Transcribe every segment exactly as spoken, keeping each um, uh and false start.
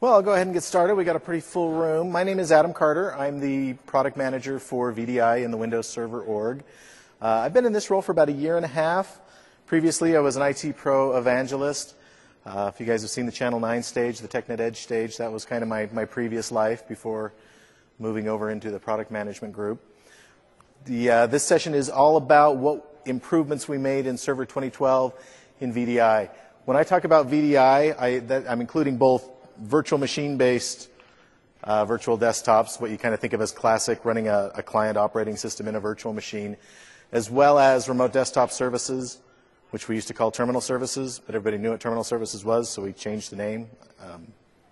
Well, I'll go ahead and get started. We got a pretty full room. My name is Adam Carter. I'm the product manager for V D I in the Windows Server org. Uh, I've been in this role for about a year and a half. Previously, I was an I T Pro evangelist. Uh, if you guys have seen the Channel nine stage, the TechNet Edge stage, that was kind of my, my previous life before moving over into the product management group. The, uh, this session is all about what improvements we made in Server twenty twelve in V D I. When I talk about V D I, I that, I'm including both virtual machine-based uh, virtual desktops, what you kind of think of as classic, running a, a client operating system in a virtual machine, as well as remote desktop services, which we used to call terminal services, but everybody knew what terminal services was, so we changed the name. Um,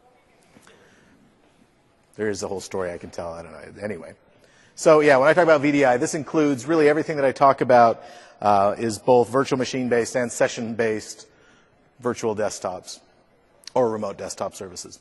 there is a whole story I can tell, I don't know. Anyway. So yeah, when I talk about V D I, this includes really everything that I talk about uh, is both virtual machine-based and session-based virtual desktops or remote desktop services.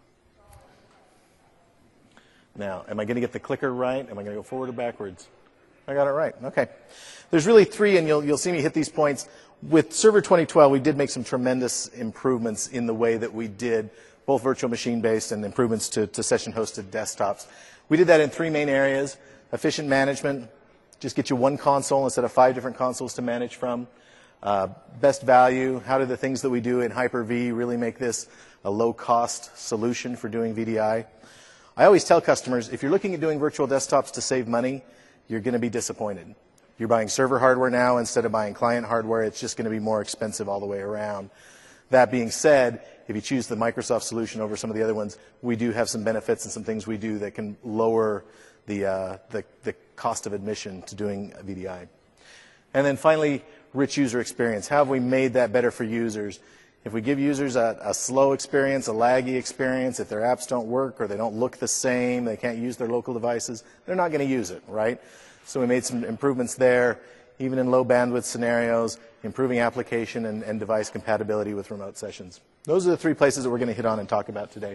Now, am I going to get the clicker right? Am I going to go forward or backwards? I got it right. Okay. There's really three, and you'll, you'll see me hit these points. With Server twenty twelve, we did make some tremendous improvements in the way that we did both virtual machine-based and improvements to, to session-hosted desktops. We did that in three main areas. Efficient management, just get you one console instead of five different consoles to manage from. Uh, best value, how do the things that we do in Hyper-V really make this a low-cost solution for doing V D I? I always tell customers, if you're looking at doing virtual desktops to save money, you're going to be disappointed. You're buying server hardware now instead of buying client hardware. It's just going to be more expensive all the way around. That being said, if you choose the Microsoft solution over some of the other ones, we do have some benefits and some things we do that can lower the, uh, the, the cost of admission to doing V D I. And then finally, rich user experience. How have we made that better for users? If we give users a, a slow experience, a laggy experience, if their apps don't work or they don't look the same, they can't use their local devices, they're not going to use it, right? So we made some improvements there, even in low bandwidth scenarios, improving application and, and device compatibility with remote sessions. Those are the three places that we're going to hit on and talk about today.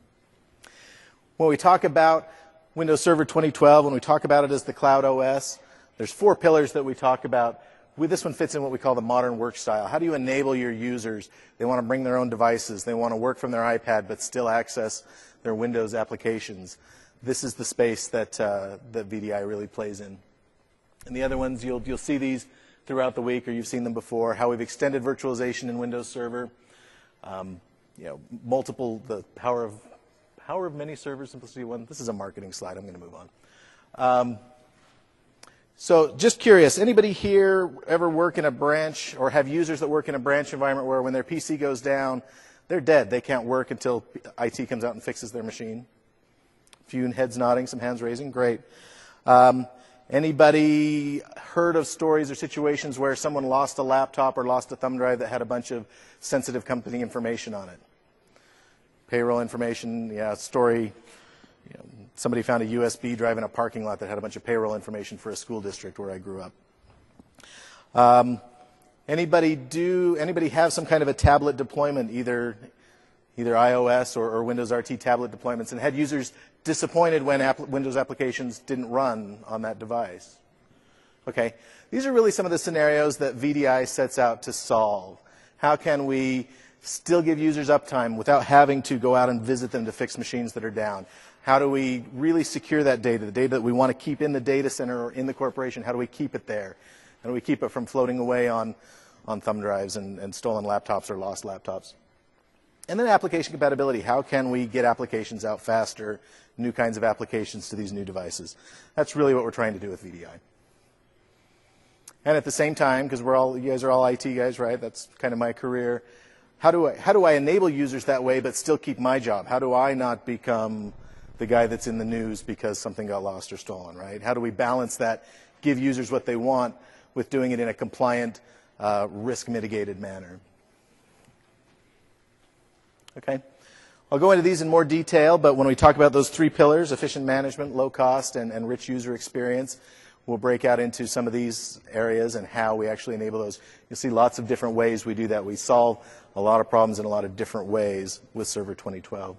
When we talk about Windows Server twenty twelve, when we talk about it as the Cloud O S, there's four pillars that we talk about. This one fits in what we call the modern work style. How do you enable your users? They want to bring their own devices. They want to work from their iPad but still access their Windows applications. This is the space that, uh, that V D I really plays in. And the other ones, you'll, you'll see these throughout the week, or you've seen them before, how we've extended virtualization in Windows Server. Um, you know, multiple, the power of, power of many servers, simplicity one. This is a marketing slide. I'm going to move on. Um, So just curious, anybody here ever work in a branch or have users that work in a branch environment where when their P C goes down, they're dead. They can't work until I T comes out and fixes their machine? A few heads nodding, some hands raising. Great. Um, anybody heard of stories or situations where someone lost a laptop or lost a thumb drive that had a bunch of sensitive company information on it? Payroll information, yeah, story. You know, somebody found a U S B drive in a parking lot that had a bunch of payroll information for a school district where I grew up. Um, anybody do? Anybody have some kind of a tablet deployment, either either iOS or, or Windows R T tablet deployments, and had users disappointed when app, Windows applications didn't run on that device? Okay, these are really some of the scenarios that V D I sets out to solve. How can we still give users uptime without having to go out and visit them to fix machines that are down? How do we really secure that data, the data that we want to keep in the data center or in the corporation? How do we keep it there? How do we keep it from floating away on, on thumb drives and, and stolen laptops or lost laptops? And then application compatibility. How can we get applications out faster, new kinds of applications to these new devices? That's really what we're trying to do with V D I. And at the same time, because we're all, you guys are all I T guys, right? That's kind of my career. How do I, how do I enable users that way but still keep my job? How do I not become the guy that's in the news because something got lost or stolen, right? How do we balance that, give users what they want with doing it in a compliant, uh, risk-mitigated manner? Okay. I'll go into these in more detail, but when we talk about those three pillars, efficient management, low cost, and, and rich user experience, we'll break out into some of these areas and how we actually enable those. You'll see lots of different ways we do that. We solve a lot of problems in a lot of different ways with Server twenty twelve.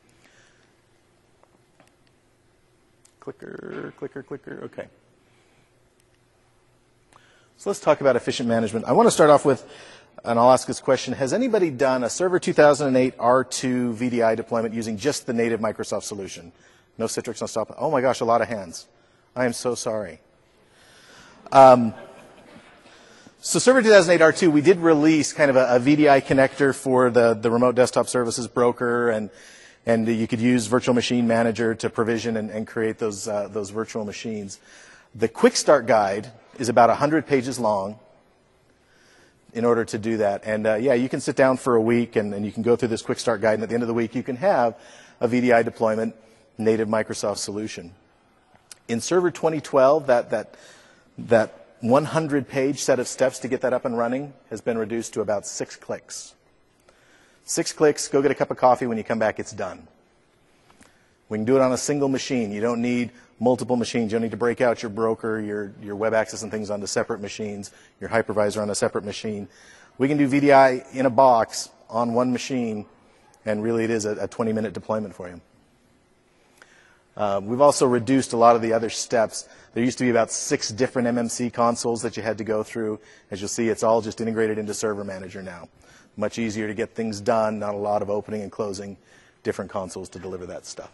Clicker, clicker, clicker, okay. So let's talk about efficient management. I want to start off with and I'll ask this question, has anybody done a Server two thousand eight R two V D I deployment using just the native Microsoft solution? No Citrix, no stop. Oh my gosh, a lot of hands. I am so sorry. Um, so Server two thousand eight R two, we did release kind of a, a V D I connector for the, the remote desktop services broker, and and you could use Virtual Machine Manager to provision and, and create those uh, those virtual machines. The Quick Start Guide is about one hundred pages long in order to do that. And uh, yeah, you can sit down for a week and, and you can go through this Quick Start Guide, and at the end of the week you can have a V D I deployment native Microsoft solution. In Server twenty twelve, that that that one hundred page set of steps to get that up and running has been reduced to about six clicks. Six clicks, go get a cup of coffee, when you come back it's done. We can do it on a single machine. You don't need multiple machines. You don't need to break out your broker, your, your web access and things onto separate machines, your hypervisor on a separate machine. We can do V D I in a box on one machine, and really it is a, a twenty minute deployment for you. Uh, we've also reduced a lot of the other steps. There used to be about six different M M C consoles that you had to go through. As you'll see, it's all just integrated into Server Manager now. Much easier to get things done, not a lot of opening and closing different consoles to deliver that stuff.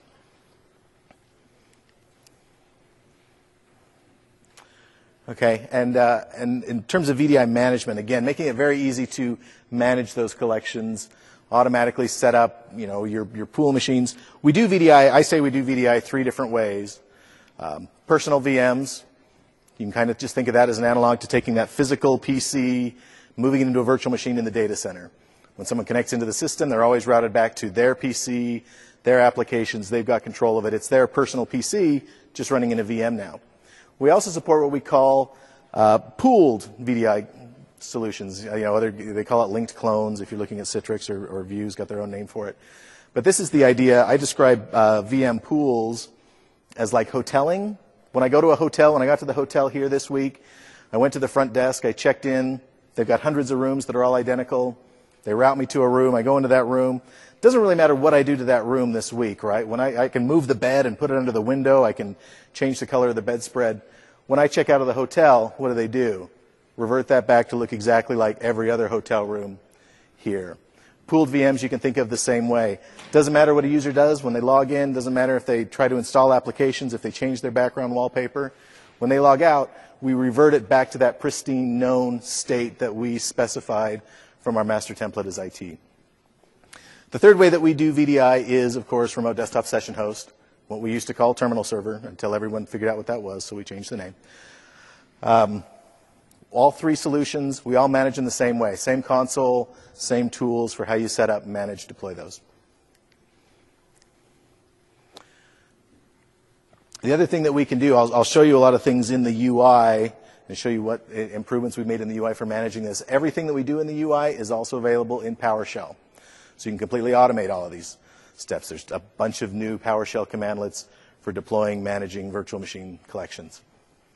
Okay, and, uh, and in terms of V D I management, again, making it very easy to manage those collections, automatically set up, you know, your, your pool machines. We do V D I, I say we do V D I three different ways. Um, personal V Ms, you can kind of just think of that as an analog to taking that physical P C, moving it into a virtual machine in the data center. When someone connects into the system, they're always routed back to their P C, their applications, they've got control of it. It's their personal P C just running in a V M now. We also support what we call uh, pooled V D I solutions. You know, other, they call it linked clones. If you're looking at Citrix or, or Vue's got their own name for it. But this is the idea. I describe uh, V M pools as like hoteling. When I go to a hotel, when I got to the hotel here this week, I went to the front desk, I checked in. They've got hundreds of rooms that are all identical. They route me to a room. I go into that room. It doesn't really matter what I do to that room this week, right? When I, I can move the bed and put it under the window, I can change the color of the bedspread. When I check out of the hotel, what do they do? Revert that back to look exactly like every other hotel room here. Pooled V Ms you can think of the same way. Doesn't matter what a user does when they log in. Doesn't matter if they try to install applications, if they change their background wallpaper. When they log out, we revert it back to that pristine known state that we specified from our master template as I T. The third way that we do V D I is, of course, remote desktop session host, what we used to call terminal server until everyone figured out what that was, so we changed the name. Um, all three solutions, we all manage in the same way. Same console, same tools for how you set up, manage, deploy those. The other thing that we can do, I'll, I'll show you a lot of things in the U I and show you what improvements we've made in the U I for managing this. Everything that we do in the U I is also available in PowerShell. So you can completely automate all of these steps. There's a bunch of new PowerShell commandlets for deploying, managing virtual machine collections.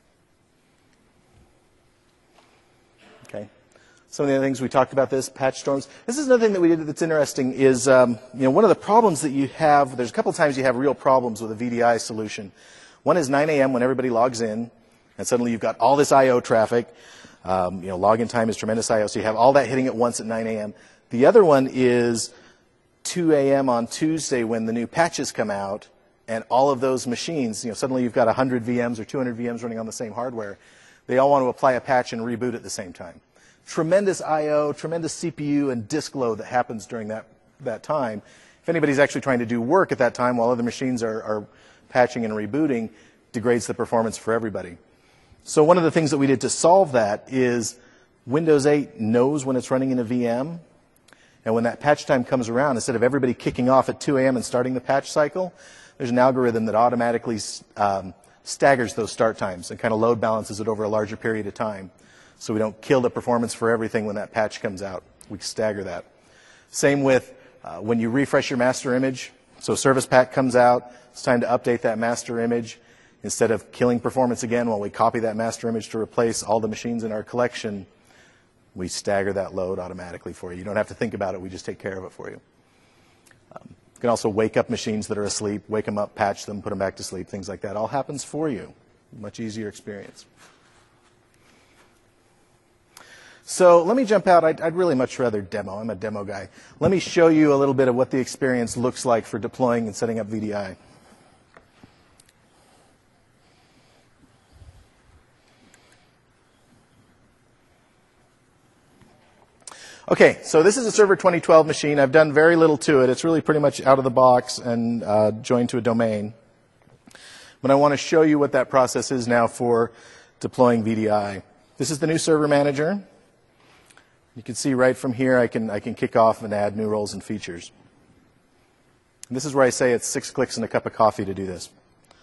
Okay. Some of the other things we talked about this, patch storms. This is another thing that we did that's interesting is, um, you know, one of the problems that you have, there's a couple times you have real problems with a V D I solution. One is nine A M when everybody logs in, and suddenly you've got all this I O traffic. Um, you know, login time is tremendous I O, so you have all that hitting at once at nine A M The other one is two A M on Tuesday when the new patches come out, and all of those machines, you know, suddenly you've got one hundred V Ms or two hundred V Ms running on the same hardware. They all want to apply a patch and reboot at the same time. Tremendous I O, tremendous C P U and disk load that happens during that, that time. If anybody's actually trying to do work at that time while other machines are, are patching and rebooting, degrades the performance for everybody. So one of the things that we did to solve that is Windows eight knows when it's running in a V M, and when that patch time comes around, instead of everybody kicking off at two A M and starting the patch cycle, there's an algorithm that automatically um, staggers those start times and kind of load balances it over a larger period of time. So we don't kill the performance for everything when that patch comes out. We stagger that. Same with uh, when you refresh your master image. So Service Pack comes out, it's time to update that master image. Instead of killing performance again while we copy that master image to replace all the machines in our collection, we stagger that load automatically for you. You don't have to think about it, we just take care of it for you. Um, you can also wake up machines that are asleep, wake them up, patch them, put them back to sleep, things like that. All happens for you. Much easier experience. So let me jump out. I'd, I'd really much rather demo. I'm a demo guy. Let me show you a little bit of what the experience looks like for deploying and setting up V D I. Okay, so this is a Server twenty twelve machine. I've done very little to it. It's really pretty much out of the box and uh, joined to a domain. But I want to show you what that process is now for deploying V D I. This is the new Server Manager. You can see right from here I can, I can kick off and add new roles and features. And this is where I say it's six clicks and a cup of coffee to do this.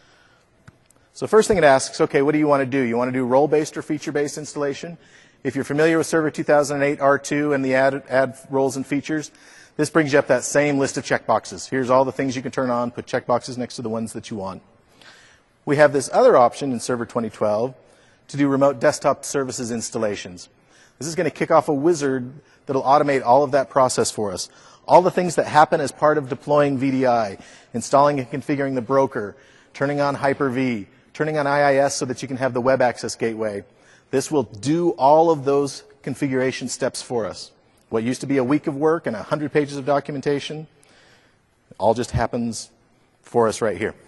So first thing it asks, okay, what do you want to do? You want to do role-based or feature-based installation? If you're familiar with Server two thousand eight R two and the add, add roles and features, this brings you up that same list of checkboxes. Here's all the things you can turn on, put checkboxes next to the ones that you want. We have this other option in Server twenty twelve to do remote desktop services installations. This is going to kick off a wizard that will automate all of that process for us. All the things that happen as part of deploying V D I, installing and configuring the broker, turning on Hyper-V, turning on I I S so that you can have the web access gateway. This will do all of those configuration steps for us. What used to be a week of work and one hundred pages of documentation, all just happens for us right here.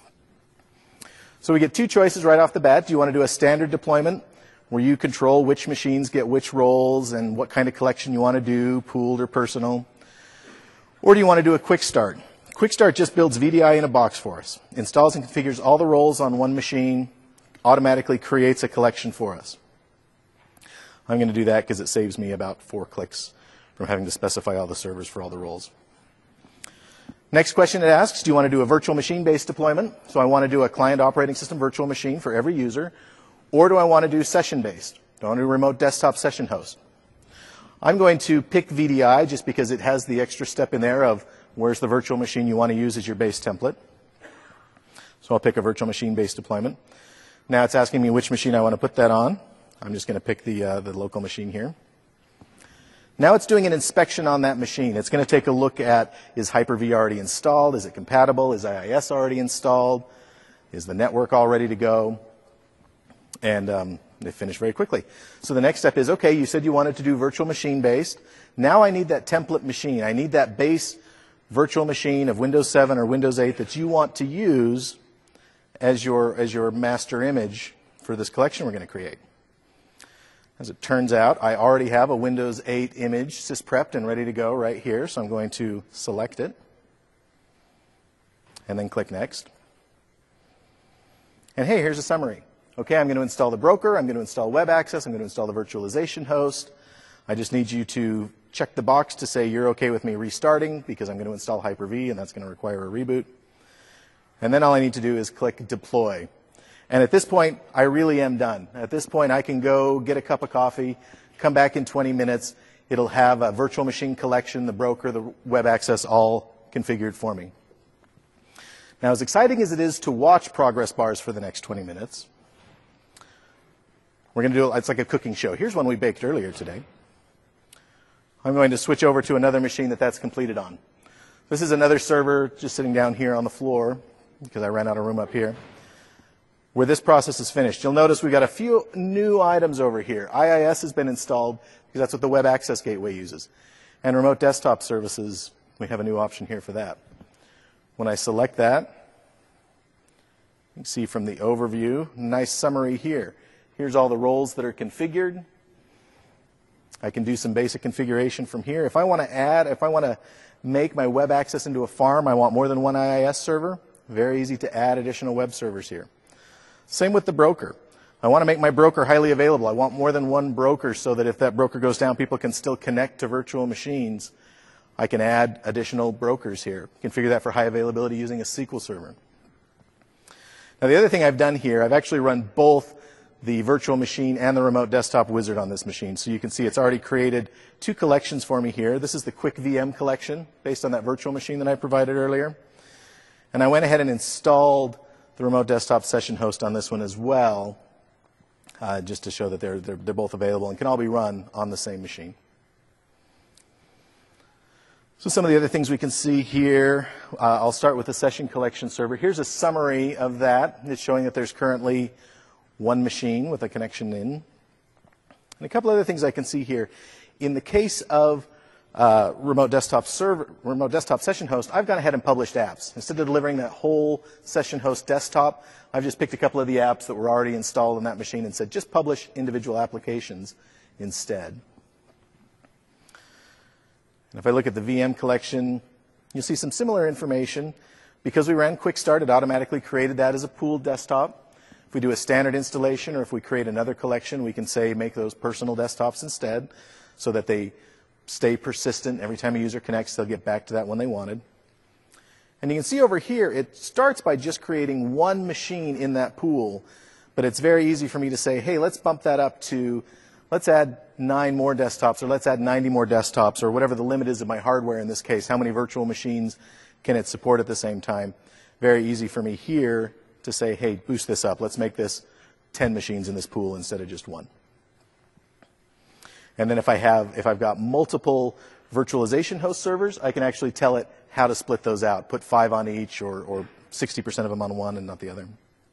So we get two choices right off the bat. Do you want to do a standard deployment where you control which machines get which roles and what kind of collection you want to do, pooled or personal? Or do you want to do a quick start? Quick start just builds V D I in a box for us, installs and configures all the roles on one machine, automatically creates a collection for us. I'm going to do that because it saves me about four clicks from having to specify all the servers for all the roles. Next question it asks, do you want to do a virtual machine-based deployment? So I want to do a client operating system virtual machine for every user. Or do I want to do session-based? Do I want to do a remote desktop session host? I'm going to pick V D I just because it has the extra step in there of where's the virtual machine you want to use as your base template. So I'll pick a virtual machine-based deployment. Now it's asking me which machine I want to put that on. I'm just going to pick the, uh, the local machine here. Now it's doing an inspection on that machine. It's going to take a look at, is Hyper-V already installed? Is it compatible? Is I I S already installed? Is the network all ready to go? And um, they finish very quickly. So the next step is, okay, you said you wanted to do virtual machine-based. Now I need that template machine. I need that base virtual machine of Windows seven or Windows eight that you want to use as your, as your master image for this collection we're going to create. As it turns out, I already have a Windows eight image sysprepped and ready to go right here, so I'm going to select it and then click Next. And hey, here's a summary. Okay, I'm going to install the broker, I'm going to install web access, I'm going to install the virtualization host. I just need you to check the box to say you're okay with me restarting because I'm going to install Hyper-V and that's going to require a reboot. And then all I need to do is click Deploy. And at this point, I really am done. At this point, I can go get a cup of coffee, come back in twenty minutes. It'll have a virtual machine collection, the broker, the web access all configured for me. Now, as exciting as it is to watch progress bars for the next twenty minutes, we're going to do it, it's like a cooking show. Here's one we baked earlier today. I'm going to switch over to another machine that that's completed on. This is another server just sitting down here on the floor because I ran out of room up here, where this process is finished. You'll notice we've got a few new items over here. I I S has been installed because that's what the web access gateway uses. And remote desktop services, we have a new option here for that. When I select that, you can see from the overview, nice summary here. Here's all the roles that are configured. I can do some basic configuration from here. If I want to add, if I want to make my web access into a farm, I want more than one I I S server, very easy to add additional web servers here. Same with the broker. I want to make my broker highly available. I want more than one broker so that if that broker goes down, people can still connect to virtual machines. I can add additional brokers here. Configure that for high availability using a S Q L server. Now the other thing I've done here, I've actually run both the virtual machine and the remote desktop wizard on this machine. So you can see it's already created two collections for me here. This is the quick V M collection based on that virtual machine that I provided earlier. And I went ahead and installed the remote desktop session host on this one as well, uh, just to show that they're, they're, they're both available and can all be run on the same machine. So some of the other things we can see here, uh, I'll start with the session collection server. Here's a summary of that. It's showing that there's currently one machine with a connection in. And a couple other things I can see here. In the case of uh, remote desktop server, remote desktop session host, I've gone ahead and published apps. Instead of delivering that whole session host desktop, I've just picked a couple of the apps that were already installed on that machine and said, just publish individual applications instead. And if I look at the V M collection, you'll see some similar information. Because we ran Quick Start, it automatically created that as a pooled desktop. If we do a standard installation or if we create another collection, we can say make those personal desktops instead so that they stay persistent. Every time a user connects, they'll get back to that one they wanted. And you can see over here, it starts by just creating one machine in that pool. But it's very easy for me to say, hey, let's bump that up to, let's add nine more desktops, or let's add ninety more desktops, or whatever the limit is of my hardware in this case. How many virtual machines can it support at the same time? Very easy for me here to say, hey, boost this up. Let's make this ten machines in this pool instead of just one. And then if I have, if I've got multiple virtualization host servers, I can actually tell it how to split those out. Put five on each, or, or sixty percent of them on one and not the other.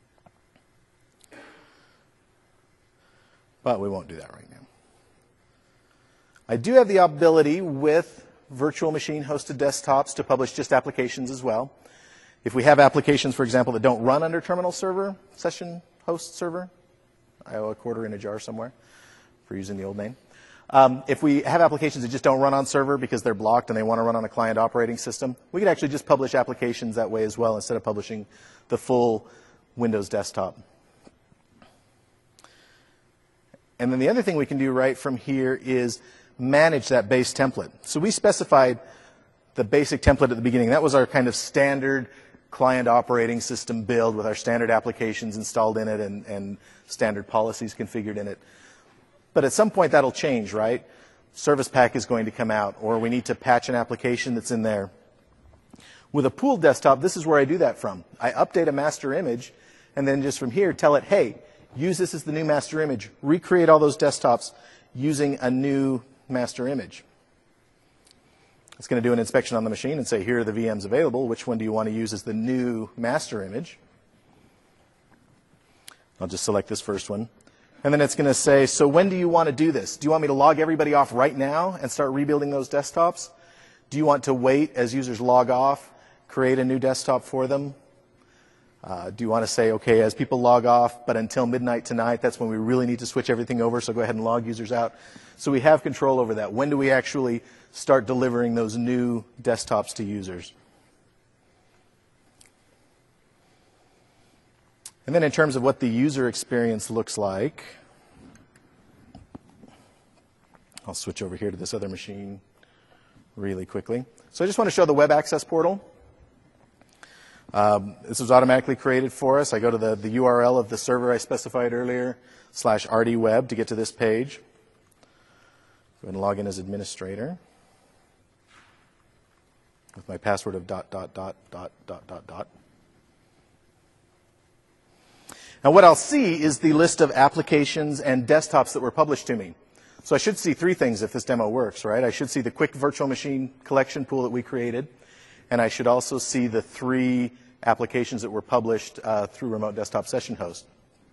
But we won't do that right now. I do have the ability with virtual machine hosted desktops to publish just applications as well. If we have applications, for example, that don't run under terminal server, session host server, I owe a quarter in a jar somewhere for using the old name. Um, if we have applications that just don't run on server because they're blocked and they want to run on a client operating system, we could actually just publish applications that way as well instead of publishing the full Windows desktop. And then the other thing we can do right from here is manage that base template. So we specified the basic template at the beginning. That was our kind of standard client operating system build with our standard applications installed in it and, and standard policies configured in it. But at some point that'll change, right? Service Pack is going to come out, or we need to patch an application that's in there. With a pooled desktop, this is where I do that from. I update a master image, and then just from here tell it, hey, use this as the new master image. Recreate all those desktops using a new master image. It's going to do an inspection on the machine and say, here are the V Ms available. Which one do you want to use as the new master image? I'll just select this first one. And then it's going to say, so when do you want to do this? Do you want me to log everybody off right now and start rebuilding those desktops? Do you want to wait as users log off, create a new desktop for them? Uh, do you want to say, okay, as people log off, but until midnight tonight, that's when we really need to switch everything over, so go ahead and log users out. So we have control over that. When do we actually start delivering those new desktops to users? And then in terms of what the user experience looks like, I'll switch over here to this other machine really quickly. So I just want to show the web access portal. Um, this was automatically created for us. I go to the, the U R L of the server I specified earlier, slash R D web to get to this page. Go ahead and log in as administrator with my password of dot, dot, dot, dot, dot, dot, dot. Now what I'll see is the list of applications and desktops that were published to me. So I should see three things if this demo works, right? I should see the quick virtual machine collection pool that we created, and I should also see the three applications that were published uh, through Remote Desktop Session Host.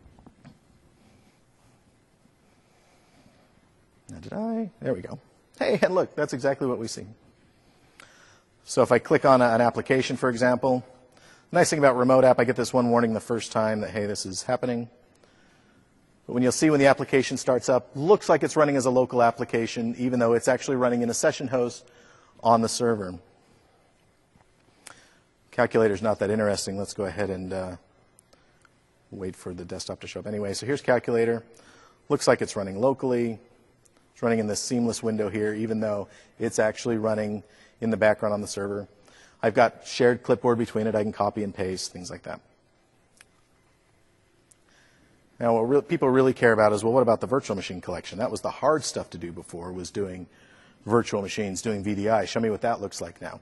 Now did I? There we go. Hey, and look, that's exactly what we see. So if I click on a, an application, for example, the nice thing about Remote App, I get this one warning the first time that, hey, this is happening. But when you'll see when the application starts up, looks like it's running as a local application, even though it's actually running in a session host on the server. Calculator's not that interesting. Let's go ahead and uh, wait for the desktop to show up anyway. So here's Calculator. Looks like it's running locally. It's running in this seamless window here, even though it's actually running in the background on the server. I've got shared clipboard between it. I can copy and paste, things like that. Now, what re- people really care about is, well, what about the virtual machine collection? That was the hard stuff to do before, was doing virtual machines, doing V D I. Show me what that looks like now.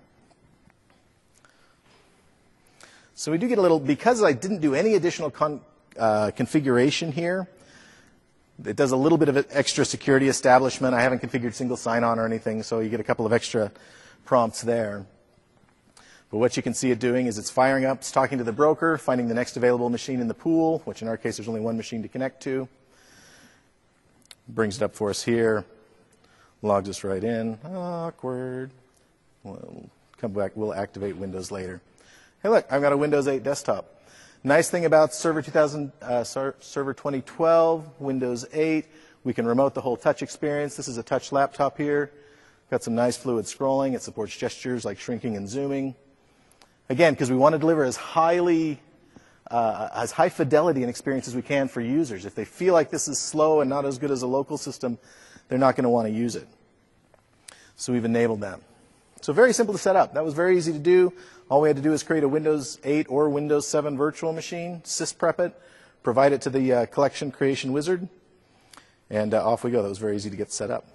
So we do get a little, because I didn't do any additional con, uh, configuration here, it does a little bit of extra security establishment. I haven't configured single sign-on or anything, so you get a couple of extra prompts there. But what you can see it doing is it's firing up, it's talking to the broker, finding the next available machine in the pool, which in our case there's only one machine to connect to. Brings it up for us here. Logs us right in. Awkward. We'll come back. We'll activate Windows later. Hey, look, I've got a Windows eight desktop. Nice thing about Server two thousand, uh, Server twenty twelve, Windows eight, we can remote the whole touch experience. This is a touch laptop here. Got some nice fluid scrolling. It supports gestures like shrinking and zooming. Again, because we want to deliver as highly, uh, as high fidelity an experience as we can for users. If they feel like this is slow and not as good as a local system, they're not going to want to use it. So we've enabled that. So very simple to set up. That was very easy to do. All we had to do is create a Windows eight or Windows seven virtual machine, sysprep it, provide it to the uh, collection creation wizard, and uh, off we go. That was very easy to get set up.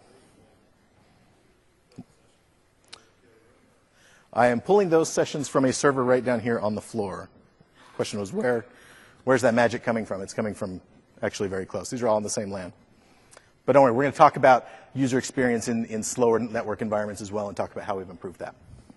I am pulling those sessions from a server right down here on the floor. The question was, where, where's that magic coming from? It's coming from actually very close. These are all in the same LAN. But don't worry, we're going to talk about user experience in, in slower network environments as well and talk about how we've improved that.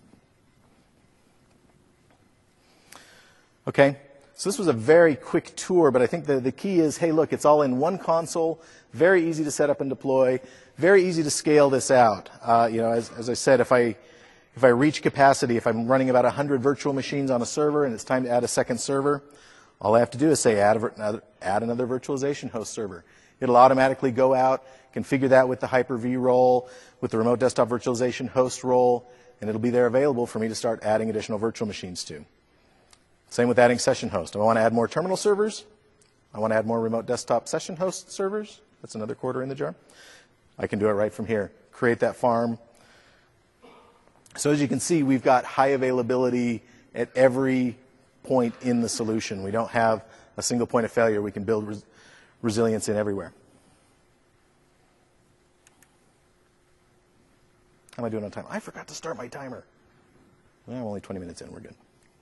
Okay, so this was a very quick tour, but I think the, the key is, hey, look, it's all in one console, very easy to set up and deploy, very easy to scale this out. Uh, you know, as, as I said, if I, if I reach capacity, if I'm running about one hundred virtual machines on a server and it's time to add a second server, all I have to do is say add, a, add another virtualization host server. It'll automatically go out, configure that with the Hyper-V role, with the remote desktop virtualization host role, and it'll be there available for me to start adding additional virtual machines to. Same with adding session host. I want to add more terminal servers. I want to add more remote desktop session host servers. That's another quarter in the jar. I can do it right from here. Create that farm. So as you can see, we've got high availability at every point in the solution. We don't have a single point of failure. We can build res resilience in everywhere. How am I doing on time? I forgot to start my timer. Well, I'm only twenty minutes in. We're good.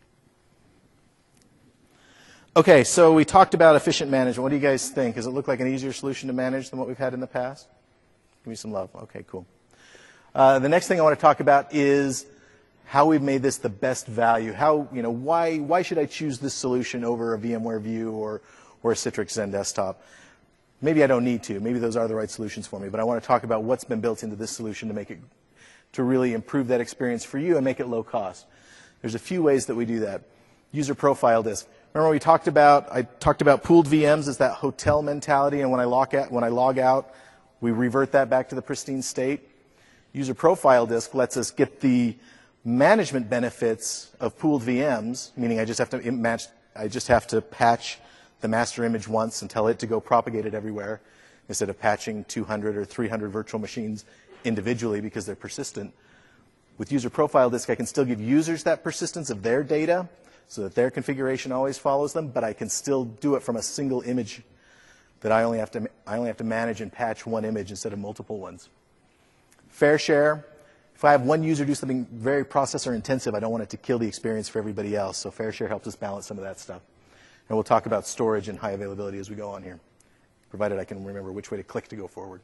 Okay, so we talked about efficient management. What do you guys think? Does it look like an easier solution to manage than what we've had in the past? Give me some love. Okay, cool. Uh, the next thing I want to talk about is how we've made this the best value. How, you know, why, why should I choose this solution over a VMware View or, or a Citrix XenDesktop? Maybe I don't need to. Maybe those are the right solutions for me. But I want to talk about what's been built into this solution to make it, to really improve that experience for you and make it low cost. There's a few ways that we do that. User profile disk. Remember we talked about, I talked about pooled V Ms as that hotel mentality, and when I log out, when I log out, we revert that back to the pristine state. User profile disk lets us get the management benefits of pooled V Ms, meaning I just have to match, I just have to patch the master image once and tell it to go propagate it everywhere, instead of patching two hundred or three hundred virtual machines individually because they're persistent. With user profile disk, I can still give users that persistence of their data, so that their configuration always follows them, but I can still do it from a single image that I only have to, I only have to manage and patch one image instead of multiple ones. Fair share. If I have one user do something very processor intensive, I don't want it to kill the experience for everybody else, so fair share helps us balance some of that stuff. And we'll talk about storage and high availability as we go on here, provided I can remember which way to click to go forward.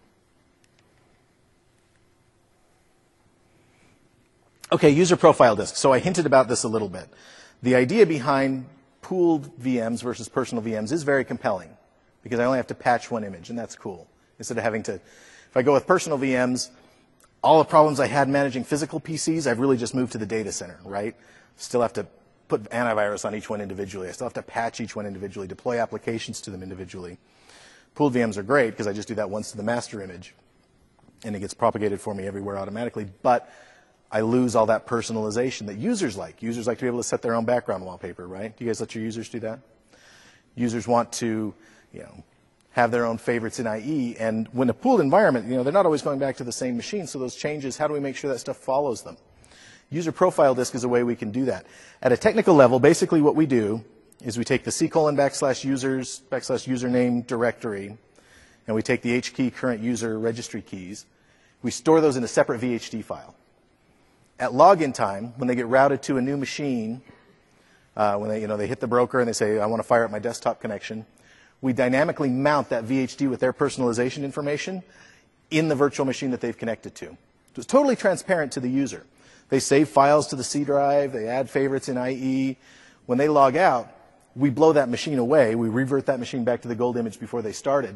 Okay, user profile disk. So I hinted about this a little bit. The idea behind pooled V Ms versus personal V Ms is very compelling because I only have to patch one image, and that's cool. Instead of having to, if I go with personal V Ms, all the problems I had managing physical P Cs, I've really just moved to the data center, right? Still have to put antivirus on each one individually. I still have to patch each one individually, deploy applications to them individually. Pooled V Ms are great because I just do that once to the master image, and it gets propagated for me everywhere automatically, but I lose all that personalization that users like. Users like to be able to set their own background wallpaper, right? Do you guys let your users do that? Users want to, you know, have their own favorites in I E, and when a pooled environment, you know, they're not always going back to the same machine, so those changes, how do we make sure that stuff follows them? User profile disk is a way we can do that. At a technical level, basically what we do is we take the C colon backslash users backslash username directory, and we take the H key current user registry keys. We store those in a separate V H D file. At login time, when they get routed to a new machine, uh, when they, you know, they hit the broker and they say, I want to fire up my desktop connection, we dynamically mount that V H D with their personalization information in the virtual machine that they've connected to. So it's totally transparent to the user. They save files to the C drive, they add favorites in I E. When they log out, we blow that machine away, we revert that machine back to the gold image before they started,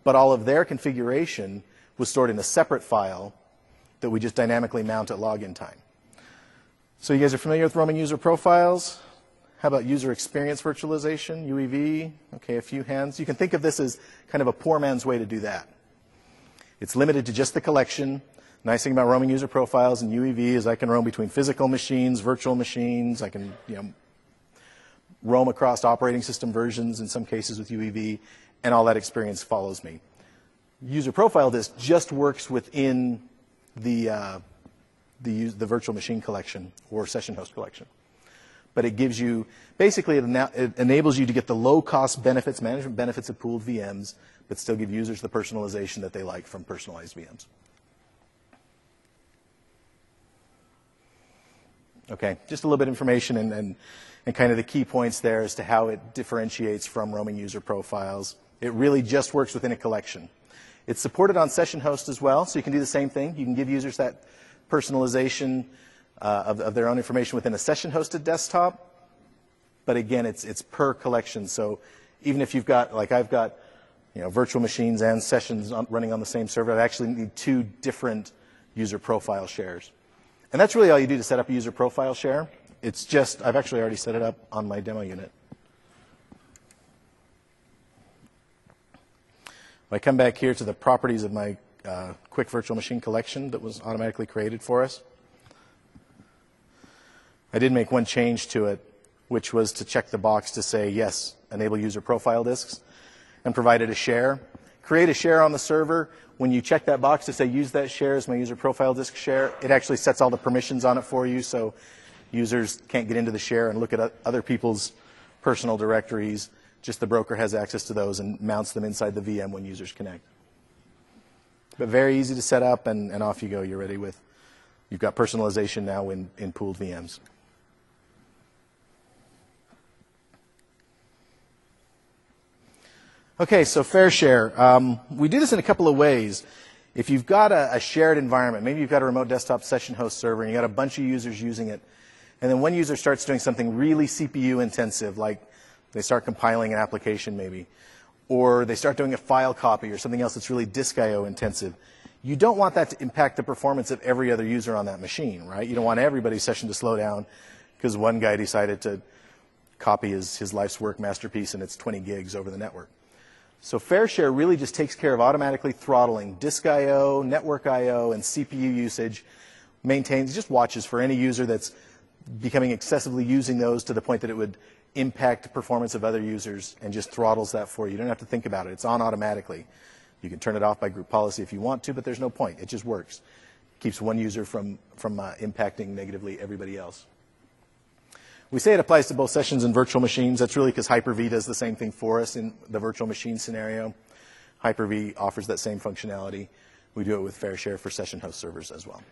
but all of their configuration was stored in a separate file that we just dynamically mount at login time. So you guys are familiar with roaming user profiles? How about user experience virtualization, U E V? Okay, a few hands. You can think of this as kind of a poor man's way to do that. It's limited to just the collection. Nice thing about roaming user profiles and U E V is I can roam between physical machines, virtual machines. I can, you know, roam across operating system versions in some cases with U E V, and all that experience follows me. User profile disk just works within the, uh, the, the virtual machine collection or session host collection. But it gives you, basically it, it enables you to get the low-cost benefits, management benefits of pooled V Ms, but still give users the personalization that they like from personalized V Ms. Okay, just a little bit of information and, and, and kind of the key points there as to how it differentiates from roaming user profiles. It really just works within a collection. It's supported on session host as well, so you can do the same thing. You can give users that personalization uh, of, of their own information within a session hosted desktop. But again, it's, it's per collection. So even if you've got, like I've got, you know, virtual machines and sessions on, running on the same server, I actually need two different user profile shares. And that's really all you do to set up a user profile share. It's just, I've actually already set it up on my demo unit. If I come back here to the properties of my uh, quick virtual machine collection that was automatically created for us, I did make one change to it, which was to check the box to say, yes, enable user profile disks, and provided a share. Create a share on the server. When you check that box to say use that share as my user profile disk share, it actually sets all the permissions on it for you, so users can't get into the share and look at other people's personal directories. Just the broker has access to those and mounts them inside the V M when users connect. But very easy to set up, and, and off you go. You're ready with, you've got personalization now in, in pooled V Ms. Okay, so fair share. Um, we do this in a couple of ways. If you've got a, a shared environment, maybe you've got a remote desktop session host server and you've got a bunch of users using it, and then one user starts doing something really C P U intensive, like they start compiling an application maybe, or they start doing a file copy or something else that's really disk I O intensive. You don't want that to impact the performance of every other user on that machine, right? You don't want everybody's session to slow down because one guy decided to copy his, his life's work masterpiece and it's twenty gigs over the network. So fair share really just takes care of automatically throttling disk I O, network I O, and C P U usage, maintains, just watches for any user that's becoming excessively using those to the point that it would impact performance of other users, and just throttles that for you. You don't have to think about it. It's on automatically. You can turn it off by group policy if you want to, but there's no point. It just works. Keeps one user from, from uh, impacting negatively everybody else. We say it applies to both sessions and virtual machines. That's really because Hyper-V does the same thing for us in the virtual machine scenario. Hyper-V offers that same functionality. We do it with fair share for session host servers as well.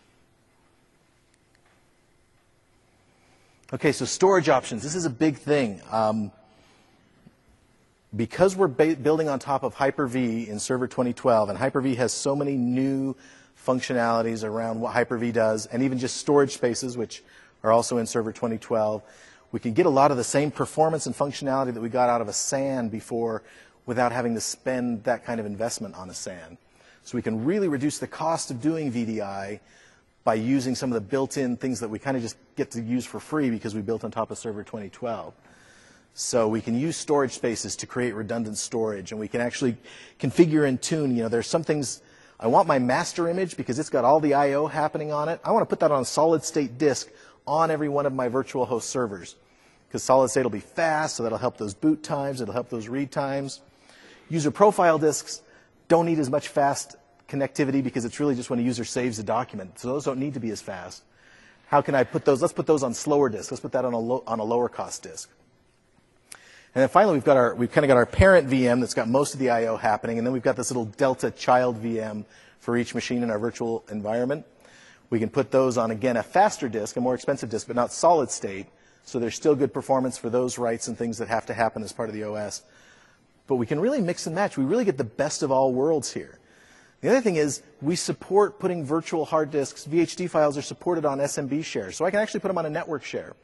Okay, so storage options. This is a big thing. Um, because we're building on top of Hyper-V in Server twenty twelve, and Hyper-V has so many new functionalities around what Hyper-V does, and even just storage spaces, which are also in Server twenty twelve, we can get a lot of the same performance and functionality that we got out of a S A N before without having to spend that kind of investment on a S A N. So we can really reduce the cost of doing V D I by using some of the built-in things that we kind of just get to use for free because we built on top of Server twenty twelve. So we can use storage spaces to create redundant storage, and we can actually configure and tune. You know, there's some things, I want my master image because it's got all the I O happening on it. I want to put that on a solid-state disk on every one of my virtual host servers, because solid state will be fast, so that'll help those boot times, it'll help those read times. User profile disks don't need as much fast connectivity because it's really just when a user saves a document, so those don't need to be as fast. How can I put those? Let's put those on slower disks. Let's put that on a, low, on a lower cost disk. And then finally, we've got our, we've kind of got our parent V M that's got most of the I O happening, and then we've got this little Delta child V M for each machine in our virtual environment. We can put those on, again, a faster disk, a more expensive disk, but not solid state, so there's still good performance for those writes and things that have to happen as part of the O S. But we can really mix and match. We really get the best of all worlds here. The other thing is we support putting virtual hard disks. V H D files are supported on S M B shares, so I can actually put them on a network share.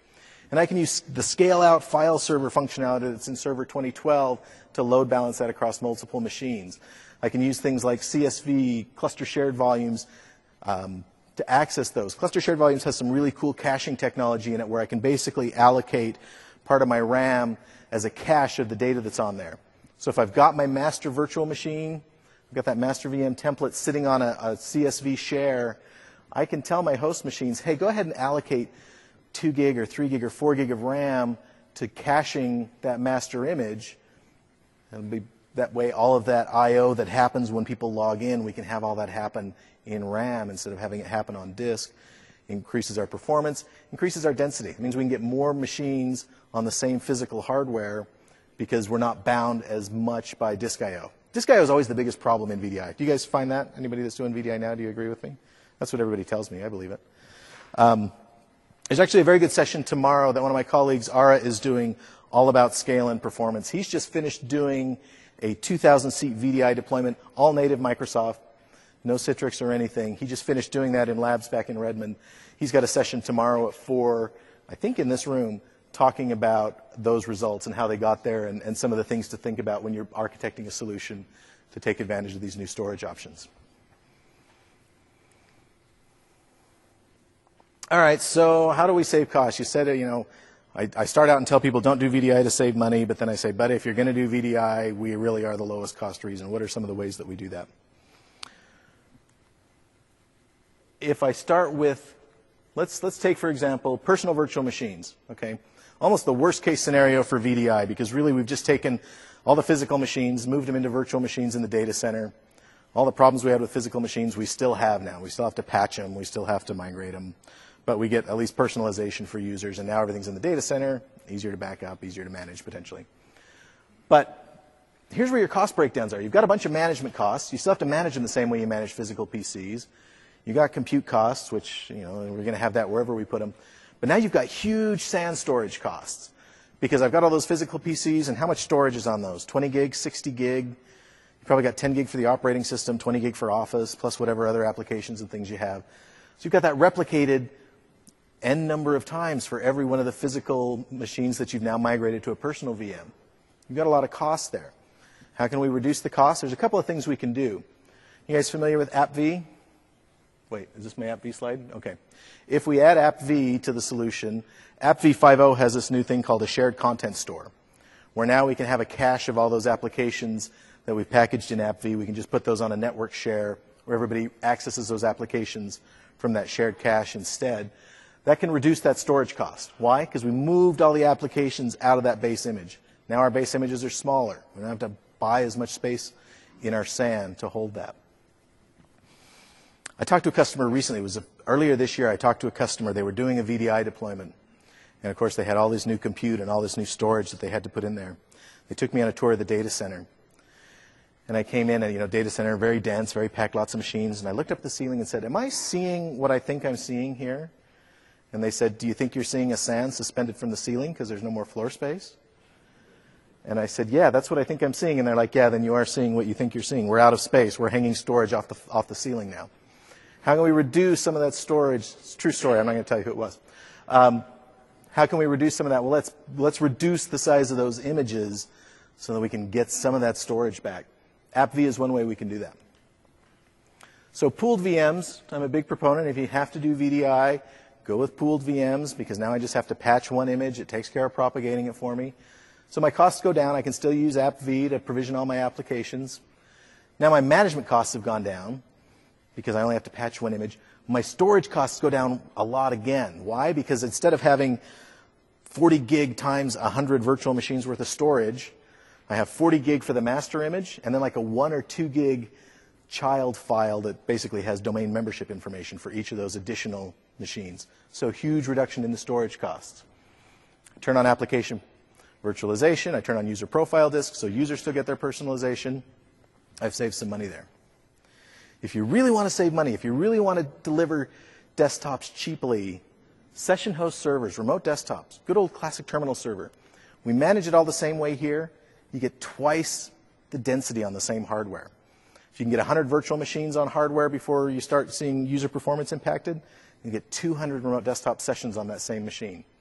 And I can use the scale-out file server functionality that's in Server twenty twelve to load balance that across multiple machines. I can use things like C S V, cluster shared volumes, um, to access those. Cluster shared volumes has some really cool caching technology in it where I can basically allocate part of my RAM as a cache of the data that's on there. So if I've got my master virtual machine, I've got that master V M template sitting on a, a C S V share, I can tell my host machines, hey, go ahead and allocate two gig or three gig or four gig of RAM to caching that master image. And be, that way all of that I O that happens when people log in, we can have all that happen in RAM instead of having it happen on disk. Increases our performance, increases our density. It means we can get more machines on the same physical hardware because we're not bound as much by disk I O. Disk I O is always the biggest problem in V D I. Do you guys find that? Anybody that's doing V D I now, do you agree with me? That's what everybody tells me. I believe it. Um, there's actually a very good session tomorrow that one of my colleagues, Ara, is doing all about scale and performance. He's just finished doing a two thousand seat V D I deployment, all native Microsoft, no Citrix or anything. He just finished doing that in labs back in Redmond. He's got a session tomorrow at four, I think in this room, talking about those results and how they got there and, and some of the things to think about when you're architecting a solution to take advantage of these new storage options. All right, so how do we save costs? You said, you know, I, I start out and tell people don't do V D I to save money, but then I say, but if you're going to do V D I, we really are the lowest cost reason. What are some of the ways that we do that? If I start with, let's, let's take, for example, personal virtual machines, okay? Almost the worst case scenario for V D I because really we've just taken all the physical machines, moved them into virtual machines in the data center. All the problems we had with physical machines we still have now. We still have to patch them. We still have to migrate them. But we get at least personalization for users, and now everything's in the data center, easier to back up, easier to manage potentially. But here's where your cost breakdowns are. You've got a bunch of management costs. You still have to manage them the same way you manage physical P Cs. You've got compute costs, which, you know, we're going to have that wherever we put them. But now you've got huge SAN storage costs because I've got all those physical P Cs, and how much storage is on those? twenty gig, sixty gig. You probably got ten gig for the operating system, twenty gig for Office, plus whatever other applications and things you have. So you've got that replicated n number of times for every one of the physical machines that you've now migrated to a personal V M. You've got a lot of costs there. How can we reduce the cost? There's a couple of things we can do. You guys familiar with AppV? Wait, is this my AppV slide? Okay. If we add AppV to the solution, AppV five point oh has this new thing called a shared content store, where now we can have a cache of all those applications that we've packaged in AppV. We can just put those on a network share where everybody accesses those applications from that shared cache instead. That can reduce that storage cost. Why? Because we moved all the applications out of that base image. Now our base images are smaller. We don't have to buy as much space in our SAN to hold that. I talked to a customer recently. It was a, earlier this year I talked to a customer. They were doing a V D I deployment. And of course they had all this new compute and all this new storage that they had to put in there. They took me on a tour of the data center. And I came in and, you know, data center, very dense, very packed, lots of machines. And I looked up the ceiling and said, am I seeing what I think I'm seeing here? And they said, do you think you're seeing a SAN suspended from the ceiling because there's no more floor space? And I said, yeah, that's what I think I'm seeing. And they're like, yeah, then you are seeing what you think you're seeing. We're out of space. We're hanging storage off the, off the ceiling now. How can we reduce some of that storage? It's a true story. I'm not going to tell you who it was. Um, how can we reduce some of that? Well, let's, let's reduce the size of those images so that we can get some of that storage back. AppV is one way we can do that. So pooled V Ms, I'm a big proponent. If you have to do V D I, go with pooled V Ms because now I just have to patch one image. It takes care of propagating it for me. So my costs go down. I can still use AppV to provision all my applications. Now my management costs have gone down because I only have to patch one image. My storage costs go down a lot again. Why? Because instead of having forty gig times one hundred virtual machines worth of storage, I have forty gig for the master image and then like a one or two gig child file that basically has domain membership information for each of those additional machines. So huge reduction in the storage costs. I turn on application virtualization. I turn on user profile disk so users still get their personalization. I've saved some money there. If you really want to save money, if you really want to deliver desktops cheaply, session host servers, remote desktops, good old classic terminal server. We manage it all the same way here. You get twice the density on the same hardware. If you can get one hundred virtual machines on hardware before you start seeing user performance impacted, you get two hundred remote desktop sessions on that same machine.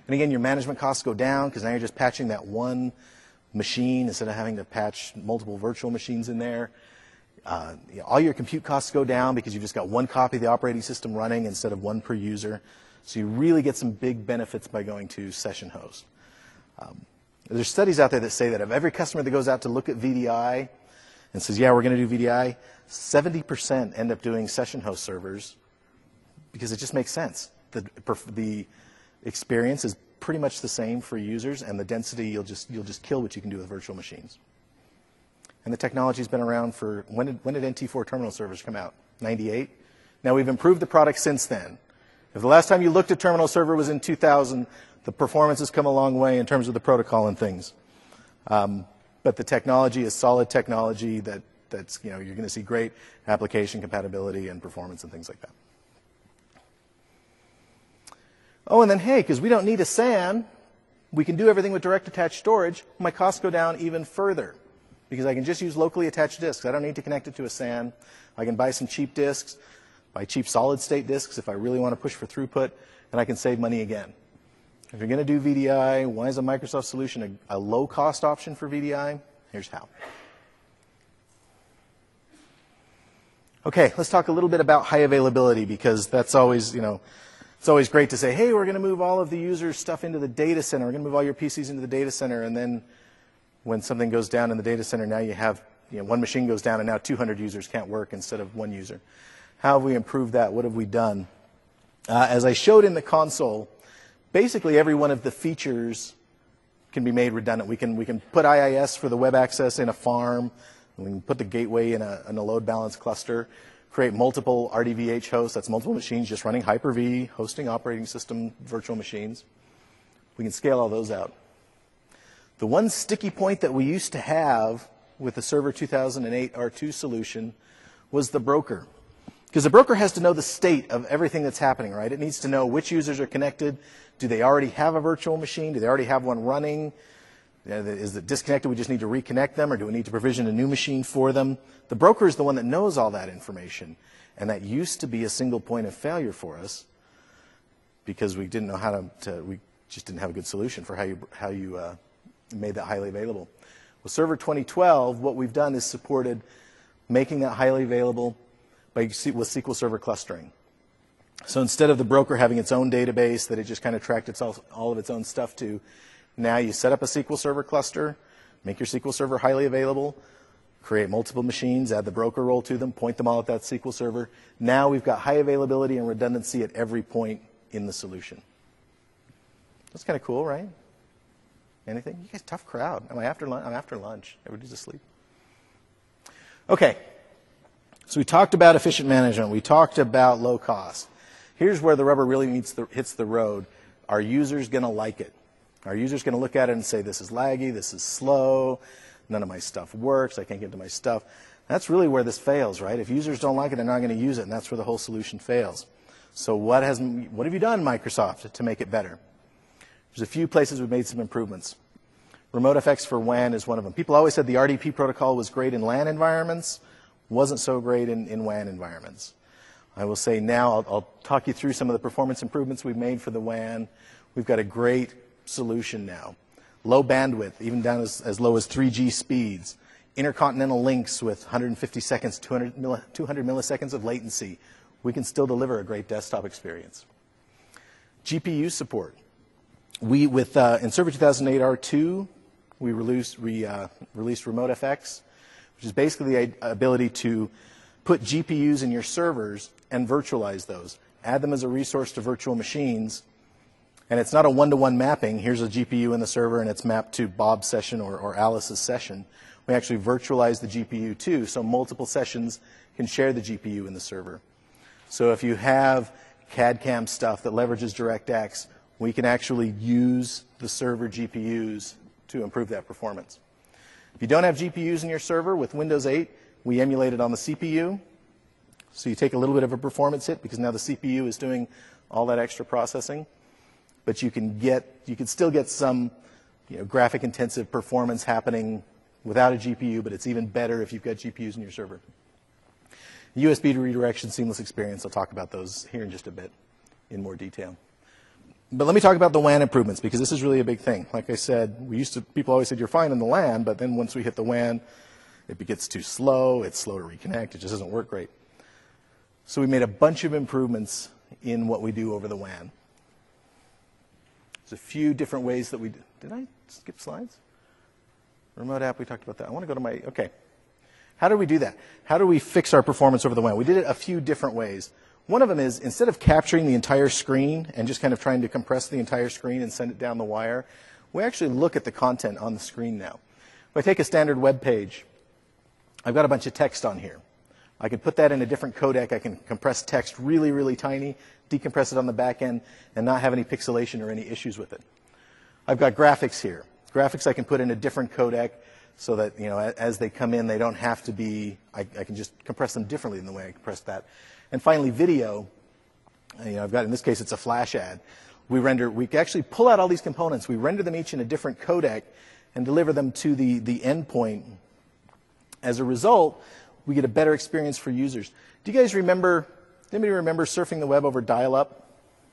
And again, your management costs go down because now you're just patching that one machine instead of having to patch multiple virtual machines in there. Uh, you know, all your compute costs go down because you've just got one copy of the operating system running instead of one per user. So you really get some big benefits by going to session host. Um, there's studies out there that say that of every customer that goes out to look at V D I and says, yeah, we're going to do V D I, seventy percent end up doing session host servers because it just makes sense. The, the experience is pretty much the same for users, and the density, you'll just, you'll just kill what you can do with virtual machines. And the technology's been around for, when did, when did N T four terminal servers come out? ninety-eight? Now, we've improved the product since then. If the last time you looked at terminal server was in two thousand, the performance has come a long way in terms of the protocol and things. Um, but the technology is solid technology that, that's, you know, you're going to see great application compatibility and performance and things like that. Oh, and then, hey, because we don't need a S A N, we can do everything with direct attached storage, my costs go down even further because I can just use locally attached disks. I don't need to connect it to a S A N. I can buy some cheap disks, buy cheap solid state disks if I really want to push for throughput, and I can save money again. If you're going to do V D I, why is a Microsoft solution a, a low-cost option for V D I? Here's how. Okay, let's talk a little bit about high availability because that's always, you know, it's always great to say, hey, we're going to move all of the users' stuff into the data center. We're going to move all your P Cs into the data center, and then when something goes down in the data center, now you have, you know, one machine goes down and now two hundred users can't work instead of one user. How have we improved that? What have we done? Uh, as I showed in the console, basically every one of the features can be made redundant. We can, we can put I I S for the web access in a farm. We can put the gateway in a, in a load balance cluster, create multiple R D V H hosts. That's multiple machines just running Hyper-V, hosting operating system virtual machines. We can scale all those out. The one sticky point that we used to have with the Server two thousand eight R two solution was the broker. Because the broker has to know the state of everything that's happening, right? It needs to know which users are connected. Do they already have a virtual machine? Do they already have one running? Is it disconnected? We just need to reconnect them, or do we need to provision a new machine for them? The broker is the one that knows all that information. And that used to be a single point of failure for us because we didn't know how to, to we just didn't have a good solution for how you, how you uh, made that highly available. With Server twenty twelve, what we've done is supported making that highly available by, with S Q L Server clustering. So instead of the broker having its own database that it just kind of tracked its, all, all of its own stuff to, now you set up a S Q L Server cluster, make your S Q L Server highly available, create multiple machines, add the broker role to them, point them all at that S Q L Server. Now we've got high availability and redundancy at every point in the solution. That's kind of cool, right? Anything? You guys, tough crowd. I'm after lunch. I'm after lunch. Everybody's asleep. Okay. So we talked about efficient management. We talked about low cost. Here's where the rubber really meets the, hits the road. Are users going to like it? Are users going to look at it and say, this is laggy, this is slow, none of my stuff works, I can't get to my stuff? That's really where this fails, right? If users don't like it, they're not going to use it, and that's where the whole solution fails. So what, has, what have you done, Microsoft, to make it better? There's a few places we've made some improvements. RemoteFX for W A N is one of them. People always said the R D P protocol was great in LAN environments, wasn't so great in, in W A N environments. I will say now, I'll, I'll talk you through some of the performance improvements we've made for the W A N. We've got a great solution now. Low bandwidth, even down as, as low as three G speeds. Intercontinental links with one hundred fifty seconds, two hundred, milli, two hundred milliseconds of latency. We can still deliver a great desktop experience. G P U support. We, with, uh, in Server two thousand eight R two, we released, we, uh, released RemoteFX, which is basically the ability to put G P Us in your servers and virtualize those. Add them as a resource to virtual machines. And it's not a one-to-one mapping. Here's a G P U in the server, and it's mapped to Bob's session or, or Alice's session. We actually virtualize the G P U, too, so multiple sessions can share the G P U in the server. So if you have C A D C A M stuff that leverages DirectX, we can actually use the server G P Us to improve that performance. If you don't have G P Us in your server, with Windows eight, we emulate it on the C P U. So you take a little bit of a performance hit because now the C P U is doing all that extra processing. But you can get, you can still get some, you know, graphic intensive performance happening without a G P U, but it's even better if you've got G P Us in your server. U S B to redirection, seamless experience. I'll talk about those here in just a bit in more detail. But let me talk about the W A N improvements, because this is really a big thing. Like I said, we used to, people always said, you're fine in the LAN, but then once we hit the W A N, it gets too slow, it's slow to reconnect, it just doesn't work great. So we made a bunch of improvements in what we do over the W A N. There's a few different ways that we, did I skip slides? Remote app, we talked about that. I want to go to my, okay. How do we do that? How do we fix our performance over the W A N? We did it a few different ways. One of them is, instead of capturing the entire screen and just kind of trying to compress the entire screen and send it down the wire, we actually look at the content on the screen now. If I take a standard web page, I've got a bunch of text on here. I can put that in a different codec. I can compress text really, really tiny, decompress it on the back end, and not have any pixelation or any issues with it. I've got graphics here. Graphics I can put in a different codec so that, you know, as they come in, they don't have to be, I, I can just compress them differently than the way I compress that. And finally, video. You know, I've got, in this case, it's a flash ad. We render, we actually pull out all these components. We render them each in a different codec and deliver them to the, the endpoint. As a result, we get a better experience for users. Do you guys remember, anybody remember surfing the web over dial-up?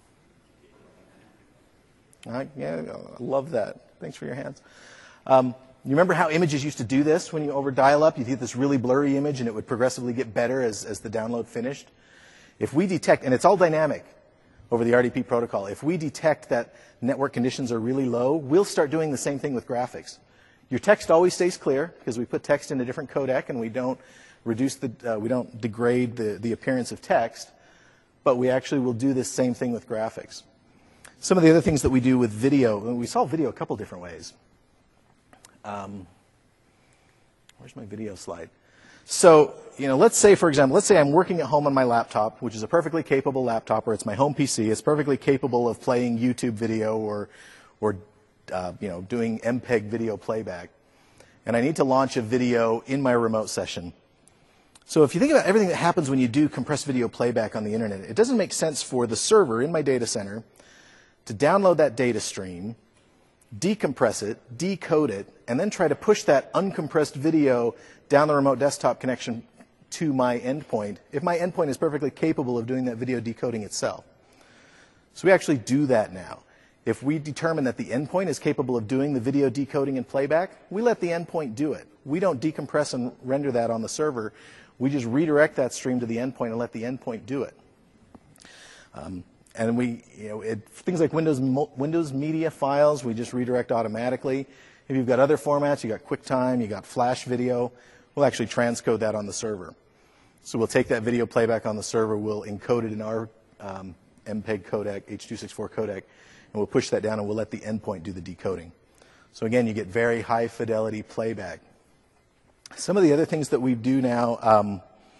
Uh, yeah, I love that. Thanks for your hands. Um, you remember how images used to do this when you over dial-up? You'd get this really blurry image, and it would progressively get better as, as the download finished. If we detect, and it's all dynamic over the R D P protocol, if we detect that network conditions are really low, we'll start doing the same thing with graphics. Your text always stays clear, because we put text in a different codec, and we don't reduce the, uh, we don't degrade the, the appearance of text, but we actually will do this same thing with graphics. Some of the other things that we do with video, we solve video a couple different ways. Um, where's my video slide? So, you know, let's say, for example, let's say I'm working at home on my laptop, which is a perfectly capable laptop, or it's my home P C. It's perfectly capable of playing YouTube video or, or uh, you know, doing M P E G video playback. And I need to launch a video in my remote session. So if you think about everything that happens when you do compressed video playback on the internet, it doesn't make sense for the server in my data center to download that data stream, decompress it, decode it, and then try to push that uncompressed video down the remote desktop connection to my endpoint, if my endpoint is perfectly capable of doing that video decoding itself. So we actually do that now. If we determine that the endpoint is capable of doing the video decoding and playback, we let the endpoint do it. We don't decompress and render that on the server. We just redirect that stream to the endpoint and let the endpoint do it. Um, and we, you know, it, things like Windows, Windows media files, we just redirect automatically. If you've got other formats, you've got QuickTime, you've got Flash video, we'll actually transcode that on the server. So we'll take that video playback on the server, we'll encode it in our um, M P E G codec, H two sixty-four codec, and we'll push that down and we'll let the endpoint do the decoding. So again, you get very high fidelity playback. Some of the other things that we do now, um,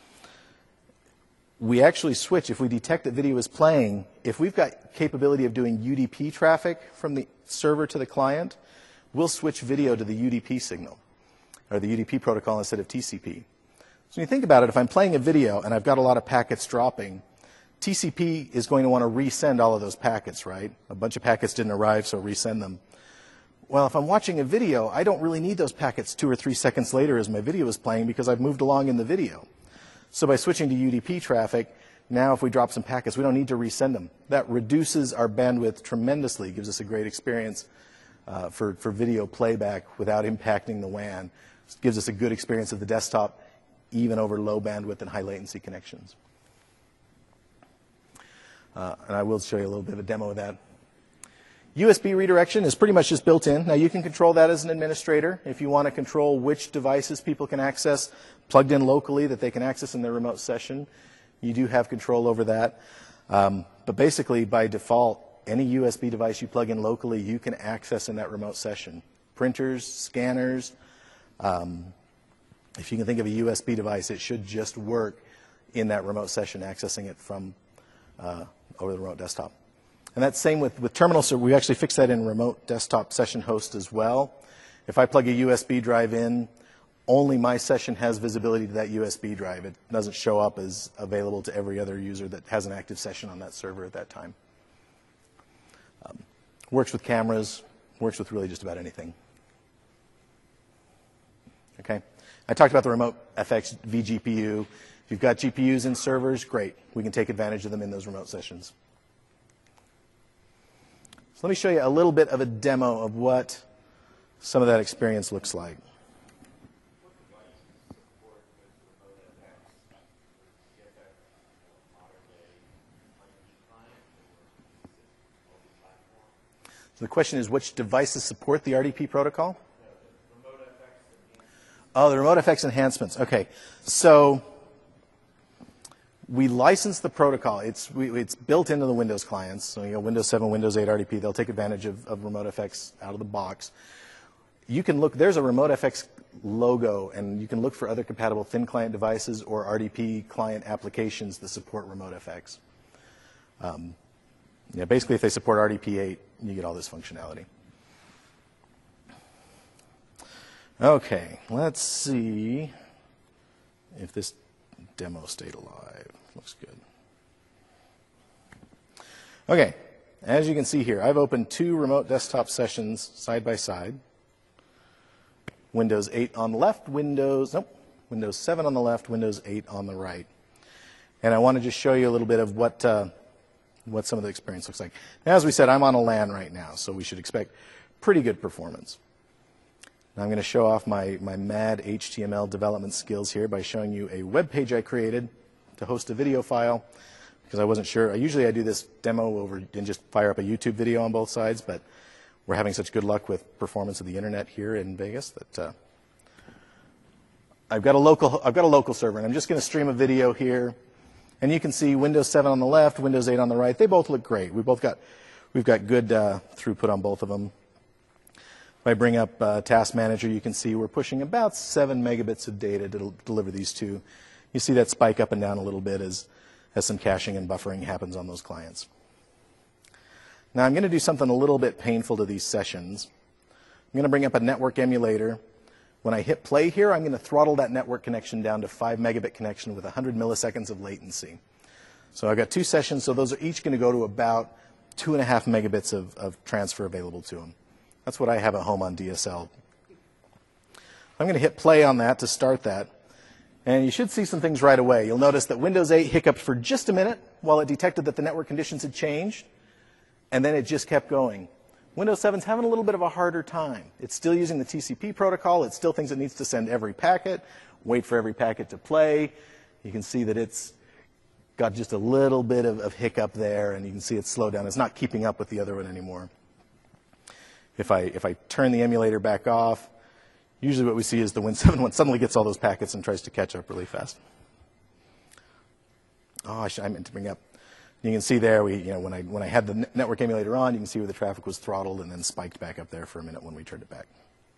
we actually switch. If we detect that video is playing, if we've got capability of doing U D P traffic from the server to the client, we'll switch video to the U D P signal, or the U D P protocol instead of T C P. So when you think about it, if I'm playing a video and I've got a lot of packets dropping, T C P is going to want to resend all of those packets, right? A bunch of packets didn't arrive, so resend them. Well, if I'm watching a video, I don't really need those packets two or three seconds later as my video is playing because I've moved along in the video. So by switching to U D P traffic, now if we drop some packets, we don't need to resend them. That reduces our bandwidth tremendously, gives us a great experience uh, for, for video playback without impacting the W A N. It gives us a good experience of the desktop, even over low bandwidth and high latency connections. Uh, and I will show you a little bit of a demo of that. U S B redirection is pretty much just built in. Now you can control that as an administrator. If you want to control which devices people can access plugged in locally that they can access in their remote session, you do have control over that. Um, but basically, by default, any U S B device you plug in locally, you can access in that remote session. Printers, scanners. Um, if you can think of a U S B device, it should just work in that remote session, accessing it from uh, over the remote desktop. And that's same with, with terminal, so we actually fixed that in remote desktop session host as well. If I plug a U S B drive in, only my session has visibility to that U S B drive. It doesn't show up as available to every other user that has an active session on that server at that time. Um, works with cameras, works with really just about anything. Okay. I talked about the remote F X vGPU. If you've got G P Us in servers, great. We can take advantage of them in those remote sessions. let me show you a little bit of a demo of what some of that experience looks like. So the question is, which devices support the R D P protocol? Oh, the remote F X enhancements. Okay, so we license the protocol. It's we, it's built into the Windows clients. So you know, Windows seven, Windows eight R D P. They'll take advantage of, of remote F X out of the box. You can look. There's a remote F X logo, and you can look for other compatible thin client devices or R D P client applications that support remote F X. Um, yeah, basically, if they support R D P eight, you get all this functionality. Okay, let's see if this demo stayed alive. Looks good. Okay, as you can see here, I've opened two remote desktop sessions side by side. Windows eight on the left, Windows, nope, Windows seven on the left, Windows eight on the right. And I want to just show you a little bit of what, uh, what some of the experience looks like. Now, as we said, I'm on a LAN right now, so we should expect pretty good performance. Now I'm going to show off my, my mad H T M L development skills here by showing you a web page I created to host a video file, because I wasn't sure. I usually I do this demo over and just fire up a YouTube video on both sides, but we're having such good luck with performance of the internet here in Vegas that uh, I've got a local I've got a local server, and I'm just going to stream a video here. And you can see Windows seven on the left, Windows eight on the right. They both look great. We both got we've got good uh, throughput on both of them. If I bring up uh, Task Manager, you can see we're pushing about seven megabits of data to del deliver these two. You see that spike up and down a little bit as, as some caching and buffering happens on those clients. Now I'm going to do something a little bit painful to these sessions. I'm going to bring up a network emulator. When I hit play here, I'm going to throttle that network connection down to five megabit connection with one hundred milliseconds of latency. So I've got two sessions, so those are each going to go to about two and a half megabits of, of transfer available to them. That's what I have at home on D S L. I'm going to hit play on that to start that. And you should see some things right away. You'll notice that Windows eight hiccuped for just a minute while it detected that the network conditions had changed, and then it just kept going. Windows seven's having a little bit of a harder time. It's still using the T C P protocol. It still thinks it needs to send every packet, wait for every packet to play. You can see that it's got just a little bit of, of hiccup there, and you can see it's slowed down. It's not keeping up with the other one anymore. If I, if I turn the emulator back off, usually what we see is the Win seven one suddenly gets all those packets and tries to catch up really fast. Oh, I, should, I meant to bring up. You can see there, we, you know, when I, when I had the network emulator on, you can see where the traffic was throttled and then spiked back up there for a minute when we turned it back.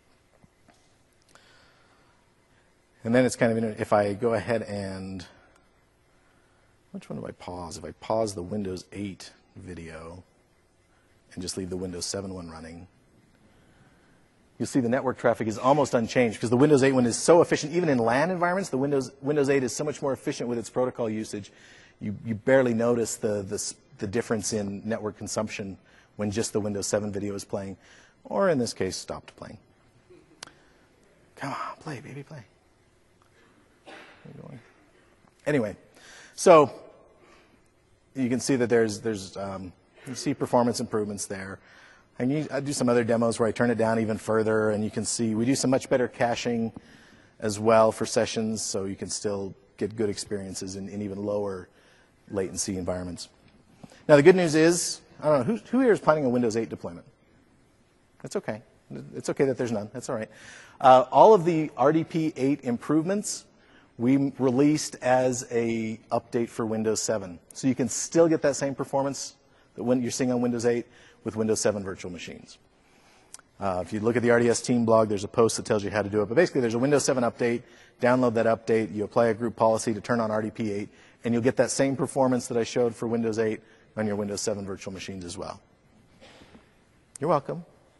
And then it's kind of, if I go ahead and, which one do I pause? If I pause the Windows eight video and just leave the Windows seven one running, you'll see the network traffic is almost unchanged because the Windows eight one is so efficient. Even in LAN environments, the Windows, Windows eight is so much more efficient with its protocol usage. You, you barely notice the, the, the difference in network consumption when just the Windows seven video is playing, or in this case, stopped playing. Come on, play, baby, play. Where are you going? Anyway, so you can see that there's, there's um, you see performance improvements there. And you, I do some other demos where I turn it down even further, and you can see we do some much better caching as well for sessions, so you can still get good experiences in, in even lower latency environments. Now, the good news is, I don't know, who, who here is planning a Windows eight deployment? That's okay. It's okay that there's none. That's all right. Uh, all of the R D P eight improvements we released as a update for Windows seven. So you can still get that same performance that when you're seeing on Windows eight with Windows seven virtual machines. Uh, if you look at the R D S team blog, there's a post that tells you how to do it. But basically, there's a Windows seven update. Download that update. You apply a group policy to turn on R D P eight, and you'll get that same performance that I showed for Windows eight on your Windows seven virtual machines as well. You're welcome.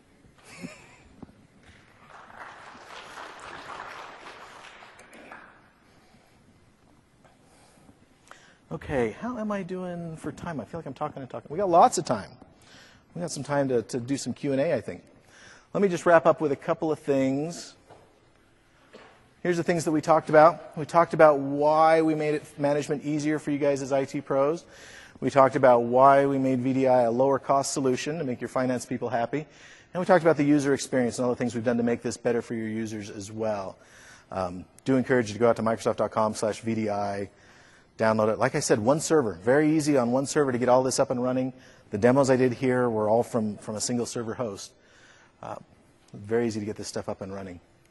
Okay, how am I doing for time? I feel like I'm talking and talking. We got lots of time. We got some time to, to do some Q and A, I think. Let me just wrap up with a couple of things. Here's the things that we talked about. We talked about why we made it management easier for you guys as I T pros. We talked about why we made V D I a lower cost solution to make your finance people happy. And we talked about the user experience and all the things we've done to make this better for your users as well. Um, do encourage you to go out to Microsoft.com slash VDI, download it. Like I said, one server, very easy on one server to get all this up and running. The demos I did here were all from, from a single server host. Uh, very easy to get this stuff up and running.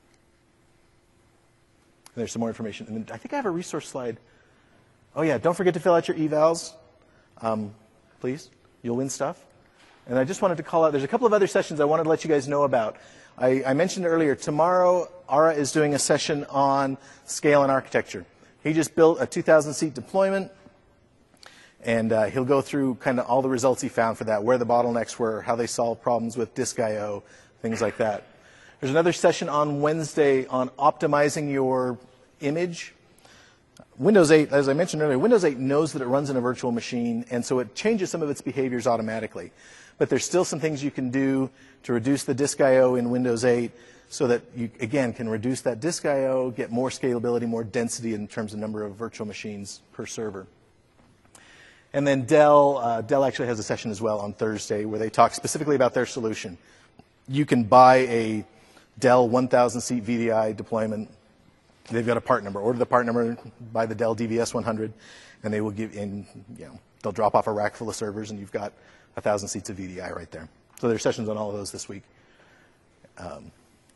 And there's some more information. And then I think I have a resource slide. Oh yeah, don't forget to fill out your evals. Um, please, you'll win stuff. And I just wanted to call out, there's a couple of other sessions I wanted to let you guys know about. I, I mentioned earlier, tomorrow, Ara is doing a session on scale and architecture. He just built a two thousand seat deployment, and uh, he'll go through kind of all the results he found for that, where the bottlenecks were, how they solved problems with disk I O, things like that. There's another session on Wednesday on optimizing your image. Windows eight, as I mentioned earlier, Windows eight knows that it runs in a virtual machine, and so it changes some of its behaviors automatically. But there's still some things you can do to reduce the disk I O in Windows eight so that you, again, can reduce that disk I O, get more scalability, more density in terms of number of virtual machines per server. And then Dell, uh, Dell actually has a session as well on Thursday where they talk specifically about their solution. You can buy a Dell one thousand seat V D I deployment. They've got a part number. Order the part number, buy the Dell D V S one hundred, and they will give in, you know, they'll drop off a rack full of servers, and you've got one thousand seats of V D I right there. So there are sessions on all of those this week. Um,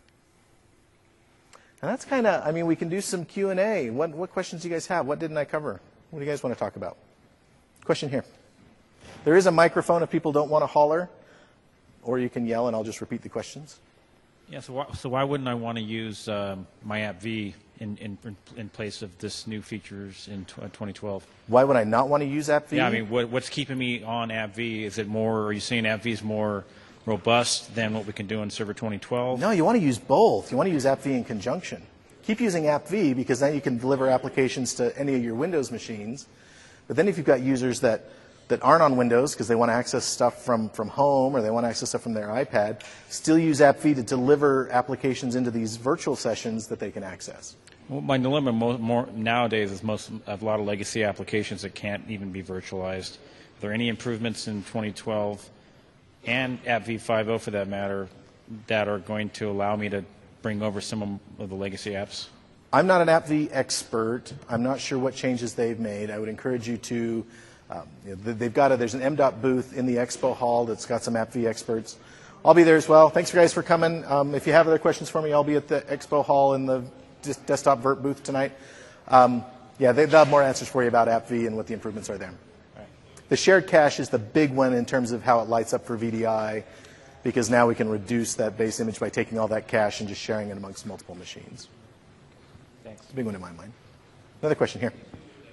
and that's kind of, I mean, we can do some Q and A. What, what questions do you guys have? What didn't I cover? What do you guys want to talk about? Question here. There is a microphone if people don't want to holler, or you can yell and I'll just repeat the questions. Yeah, so why, so why wouldn't I want to use um, MyAppV in, in, in place of this new features in twenty twelve? Why would I not want to use AppV? Yeah, I mean, what, what's keeping me on AppV? Is it more, are you saying AppV is more robust than what we can do in Server twenty twelve? No, you want to use both. You want to use AppV in conjunction. Keep using AppV because then you can deliver applications to any of your Windows machines. But then if you've got users that that aren't on Windows because they want to access stuff from, from home or they want to access stuff from their iPad, still use AppV to deliver applications into these virtual sessions that they can access. Well, my dilemma more, more nowadays is most a lot of legacy applications that can't even be virtualized. Are there any improvements in twenty twelve and AppV five point oh for that matter that are going to allow me to bring over some of the legacy apps? I'm not an AppV expert. I'm not sure what changes they've made. I would encourage you to Um, you know, they've got a, there's an M dot booth in the expo hall that's got some AppV experts. I'll be there as well. Thanks, guys, for coming. Um, if you have other questions for me, I'll be at the expo hall in the desktop Vert booth tonight. Um, yeah, they'll have more answers for you about AppV and what the improvements are there. Right. The shared cache is the big one in terms of how it lights up for V D I, because now we can reduce that base image by taking all that cache and just sharing it amongst multiple machines. Thanks. It's a big one in my mind. Another question here.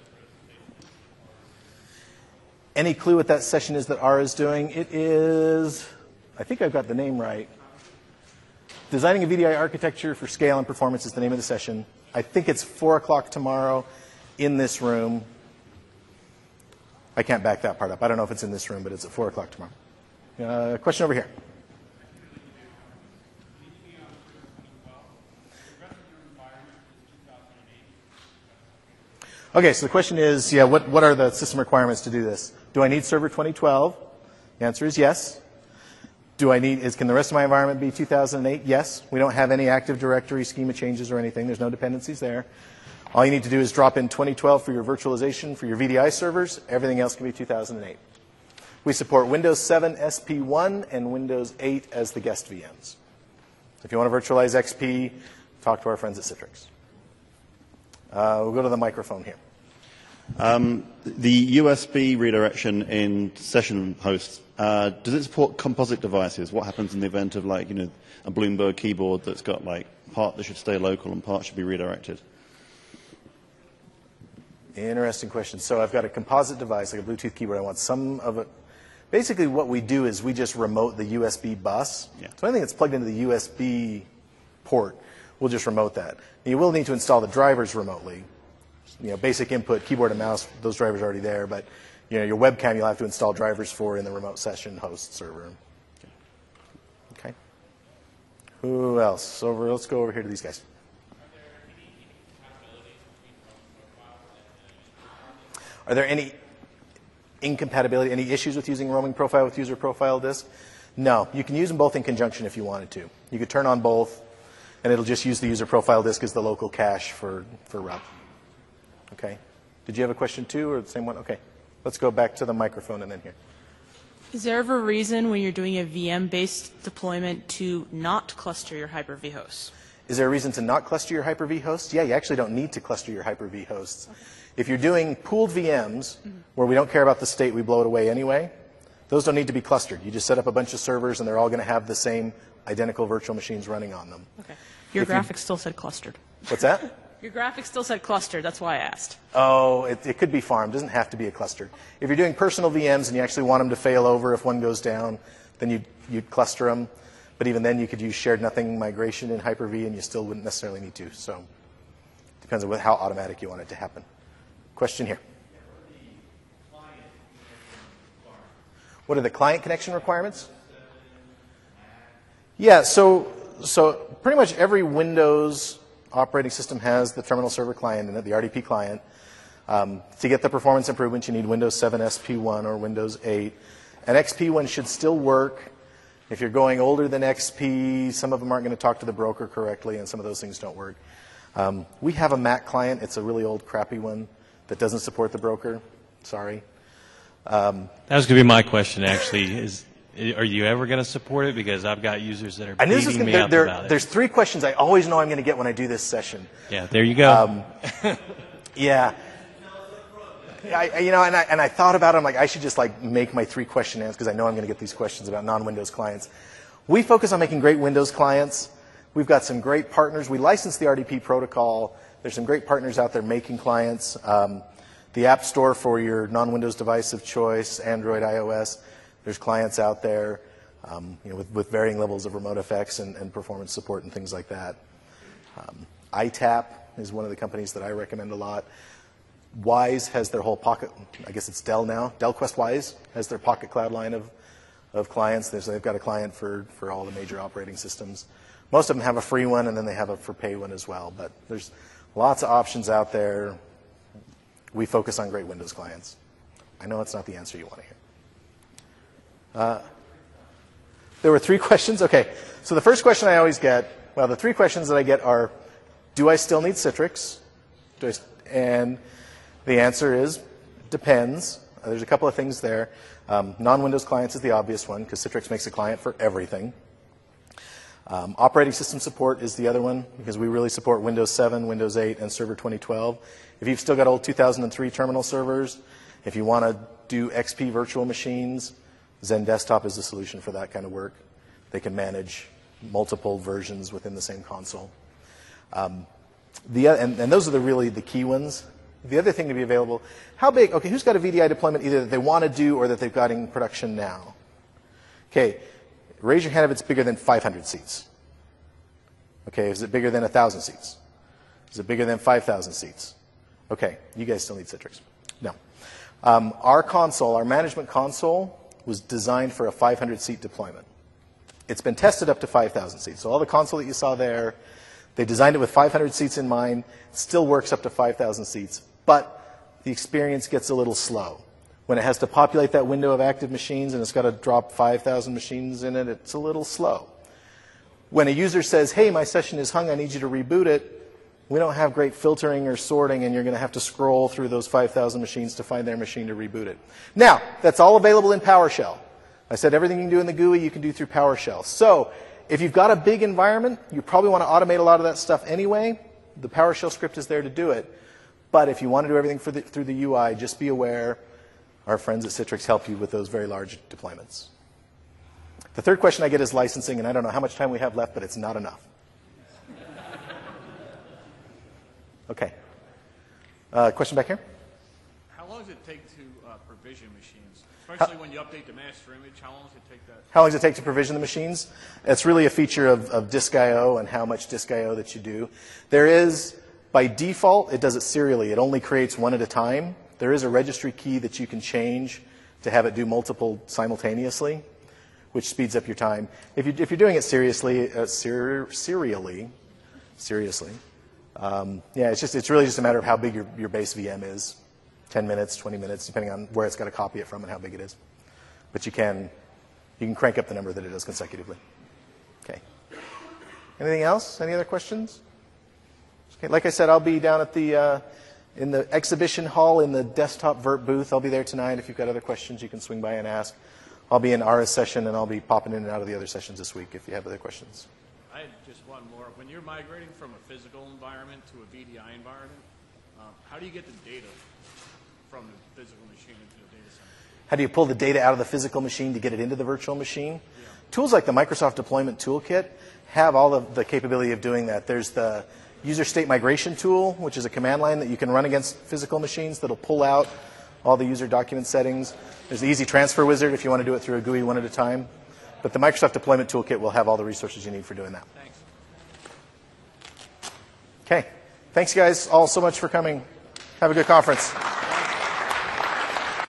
Any clue what that session is that Ara is doing? It is, I think I've got the name right. Designing a V D I architecture for scale and performance is the name of the session. I think it's four o'clock tomorrow in this room. I can't back that part up. I don't know if it's in this room, but it's at four o'clock tomorrow. Uh, question over here. Okay, so the question is, yeah, what, what are the system requirements to do this? Do I need Server twenty twelve? The answer is yes. Do I need, is, can the rest of my environment be two thousand eight? Yes. We don't have any Active Directory schema changes or anything. There's no dependencies there. All you need to do is drop in twenty twelve for your virtualization, for your V D I servers. Everything else can be two thousand eight. We support Windows seven S P one and Windows eight as the guest V Ms. If you want to virtualize X P, talk to our friends at Citrix. Uh, we'll go to the microphone here. Um, the U S B redirection in session hosts, uh, does it support composite devices? What happens in the event of, like, you know, a Bloomberg keyboard that's got, like, part that should stay local and part should be redirected? Interesting question. So I've got a composite device, like a Bluetooth keyboard. I want some of it. Basically, what we do is we just remote the U S B bus. Yeah. So anything that's plugged into the U S B port, we'll just remote that. And you will need to install the drivers remotely. You know, basic input, keyboard and mouse, those drivers are already there, but you know, your webcam you'll have to install drivers for in the remote session host server. Okay. Who else? Over, let's go over here to these guys. Are there any incompatibility, any issues with using roaming profile with user profile disk? No, you can use them both in conjunction if you wanted to. You could turn on both, and it'll just use the user profile disk as the local cache for, for R U B. Okay. Did you have a question too, or the same one? Okay. Let's go back to the microphone and then here. Is there ever a reason when you're doing a V M-based deployment to not cluster your Hyper-V hosts? Is there a reason to not cluster your Hyper-V hosts? Yeah, you actually don't need to cluster your Hyper-V hosts. Okay. If you're doing pooled V Ms, mm-hmm. where we don't care about the state, we blow it away anyway, those don't need to be clustered. You just set up a bunch of servers, and they're all going to have the same identical virtual machines running on them. Okay. Your if graphics you, still said clustered. What's that? Your graphics still said clustered. That's why I asked. Oh, it, it could be farmed. It doesn't have to be a cluster. If you're doing personal V Ms and you actually want them to fail over if one goes down, then you'd, you'd cluster them. But even then, you could use shared nothing migration in Hyper-V, and you still wouldn't necessarily need to. So it depends on how automatic you want it to happen. Question here. What are the client connection requirements? Yeah, so so pretty much every Windows operating system has the terminal server client in it, the R D P client. Um, to get the performance improvements, you need Windows seven S P one or Windows eight. And X P one should still work. If you're going older than X P, some of them aren't going to talk to the broker correctly, and some of those things don't work. Um, we have a Mac client. It's a really old, crappy one that doesn't support the broker. Sorry. Um, that was going to be my question, actually. Is Are you ever going to support it? Because I've got users that are and this beating is me there, up there, about it. There's three questions I always know I'm going to get when I do this session. Yeah, there you go. Um, yeah. I, you know, and I, and I thought about it. I'm like, I should just like make my three question answers because I know I'm going to get these questions about non-Windows clients. We focus on making great Windows clients. We've got some great partners. We license the R D P protocol. There's some great partners out there making clients. Um, the App Store for your non-Windows device of choice, Android, iOS. There's clients out there, um, you know, with, with varying levels of remote effects and, and performance support and things like that. Um, I TAP is one of the companies that I recommend a lot. Wise has their whole Pocket, I guess it's Dell now, Dell Quest Wise has their Pocket Cloud line of, of clients. There's, they've got a client for, for all the major operating systems. Most of them have a free one, and then they have a for pay one as well. But there's lots of options out there. We focus on great Windows clients. I know it's not the answer you want to hear. Uh, there were three questions. Okay, so the first question I always get, well, the three questions that I get are, do I still need Citrix? Do I st- and the answer is, depends. Uh, there's a couple of things there. Um, non-Windows clients is the obvious one, because Citrix makes a client for everything. Um, operating system support is the other one, because we really support Windows seven, Windows eight, and Server twenty twelve. If you've still got old two thousand three terminal servers, if you want to do X P virtual machines, Zen Desktop is the solution for that kind of work. They can manage multiple versions within the same console. Um, the, and, and those are the really the key ones. The other thing to be available, how big, okay, who's got a V D I deployment either that they want to do or that they've got in production now? Okay, raise your hand if it's bigger than five hundred seats. Okay, is it bigger than one thousand seats? Is it bigger than five thousand seats? Okay, you guys still need Citrix. No. Um, our console, our management console, was designed for a five hundred seat deployment. It's been tested up to five thousand seats. So all the console that you saw there, they designed it with five hundred seats in mind. It still works up to five thousand seats. But the experience gets a little slow. When it has to populate that window of active machines and it's got to drop five thousand machines in it, it's a little slow. When a user says, hey, my session is hung, I need you to reboot it, we don't have great filtering or sorting, and you're going to have to scroll through those five thousand machines to find their machine to reboot it. Now, that's all available in PowerShell. I said everything you can do in the G U I, you can do through PowerShell. So if you've got a big environment, you probably want to automate a lot of that stuff anyway. The PowerShell script is there to do it. But if you want to do everything for the, through the U I, just be aware our friends at Citrix help you with those very large deployments. The third question I get is licensing, and I don't know how much time we have left, but it's not enough. Okay. Uh, question back here? How long does it take to uh, provision machines? Especially how, when you update the master image, how long does it take that? How long does it take to provision the machines? It's really a feature of, of disk I O and how much disk I O that you do. There is, by default, it does it serially. It only creates one at a time. There is a registry key that you can change to have it do multiple simultaneously, which speeds up your time. If, you, if you're doing it seriously, uh, ser serially, seriously, um, yeah, it's just it's really just a matter of how big your, your base V M is. ten minutes, twenty minutes, depending on where it's got to copy it from and how big it is. But you can, you can crank up the number that it does consecutively. Okay. Anything else? Any other questions? Okay, like I said, I'll be down at the uh, in the exhibition hall in the desktop Vert booth. I'll be there tonight. If you've got other questions, you can swing by and ask. I'll be in Ara's session, and I'll be popping in and out of the other sessions this week if you have other questions. I had just one more. When you're migrating from a physical environment to a V D I environment, um, how do you get the data from the physical machine into the data center? How do you pull the data out of the physical machine to get it into the virtual machine? Yeah. Tools like the Microsoft Deployment Toolkit have all of the capability of doing that. There's the user state migration tool, which is a command line that you can run against physical machines that'll pull out all the user document settings. There's the Easy Transfer Wizard if you want to do it through a G U I one at a time. But the Microsoft Deployment Toolkit will have all the resources you need for doing that. Thanks. Okay. Thanks, guys, all so much for coming. Have a good conference.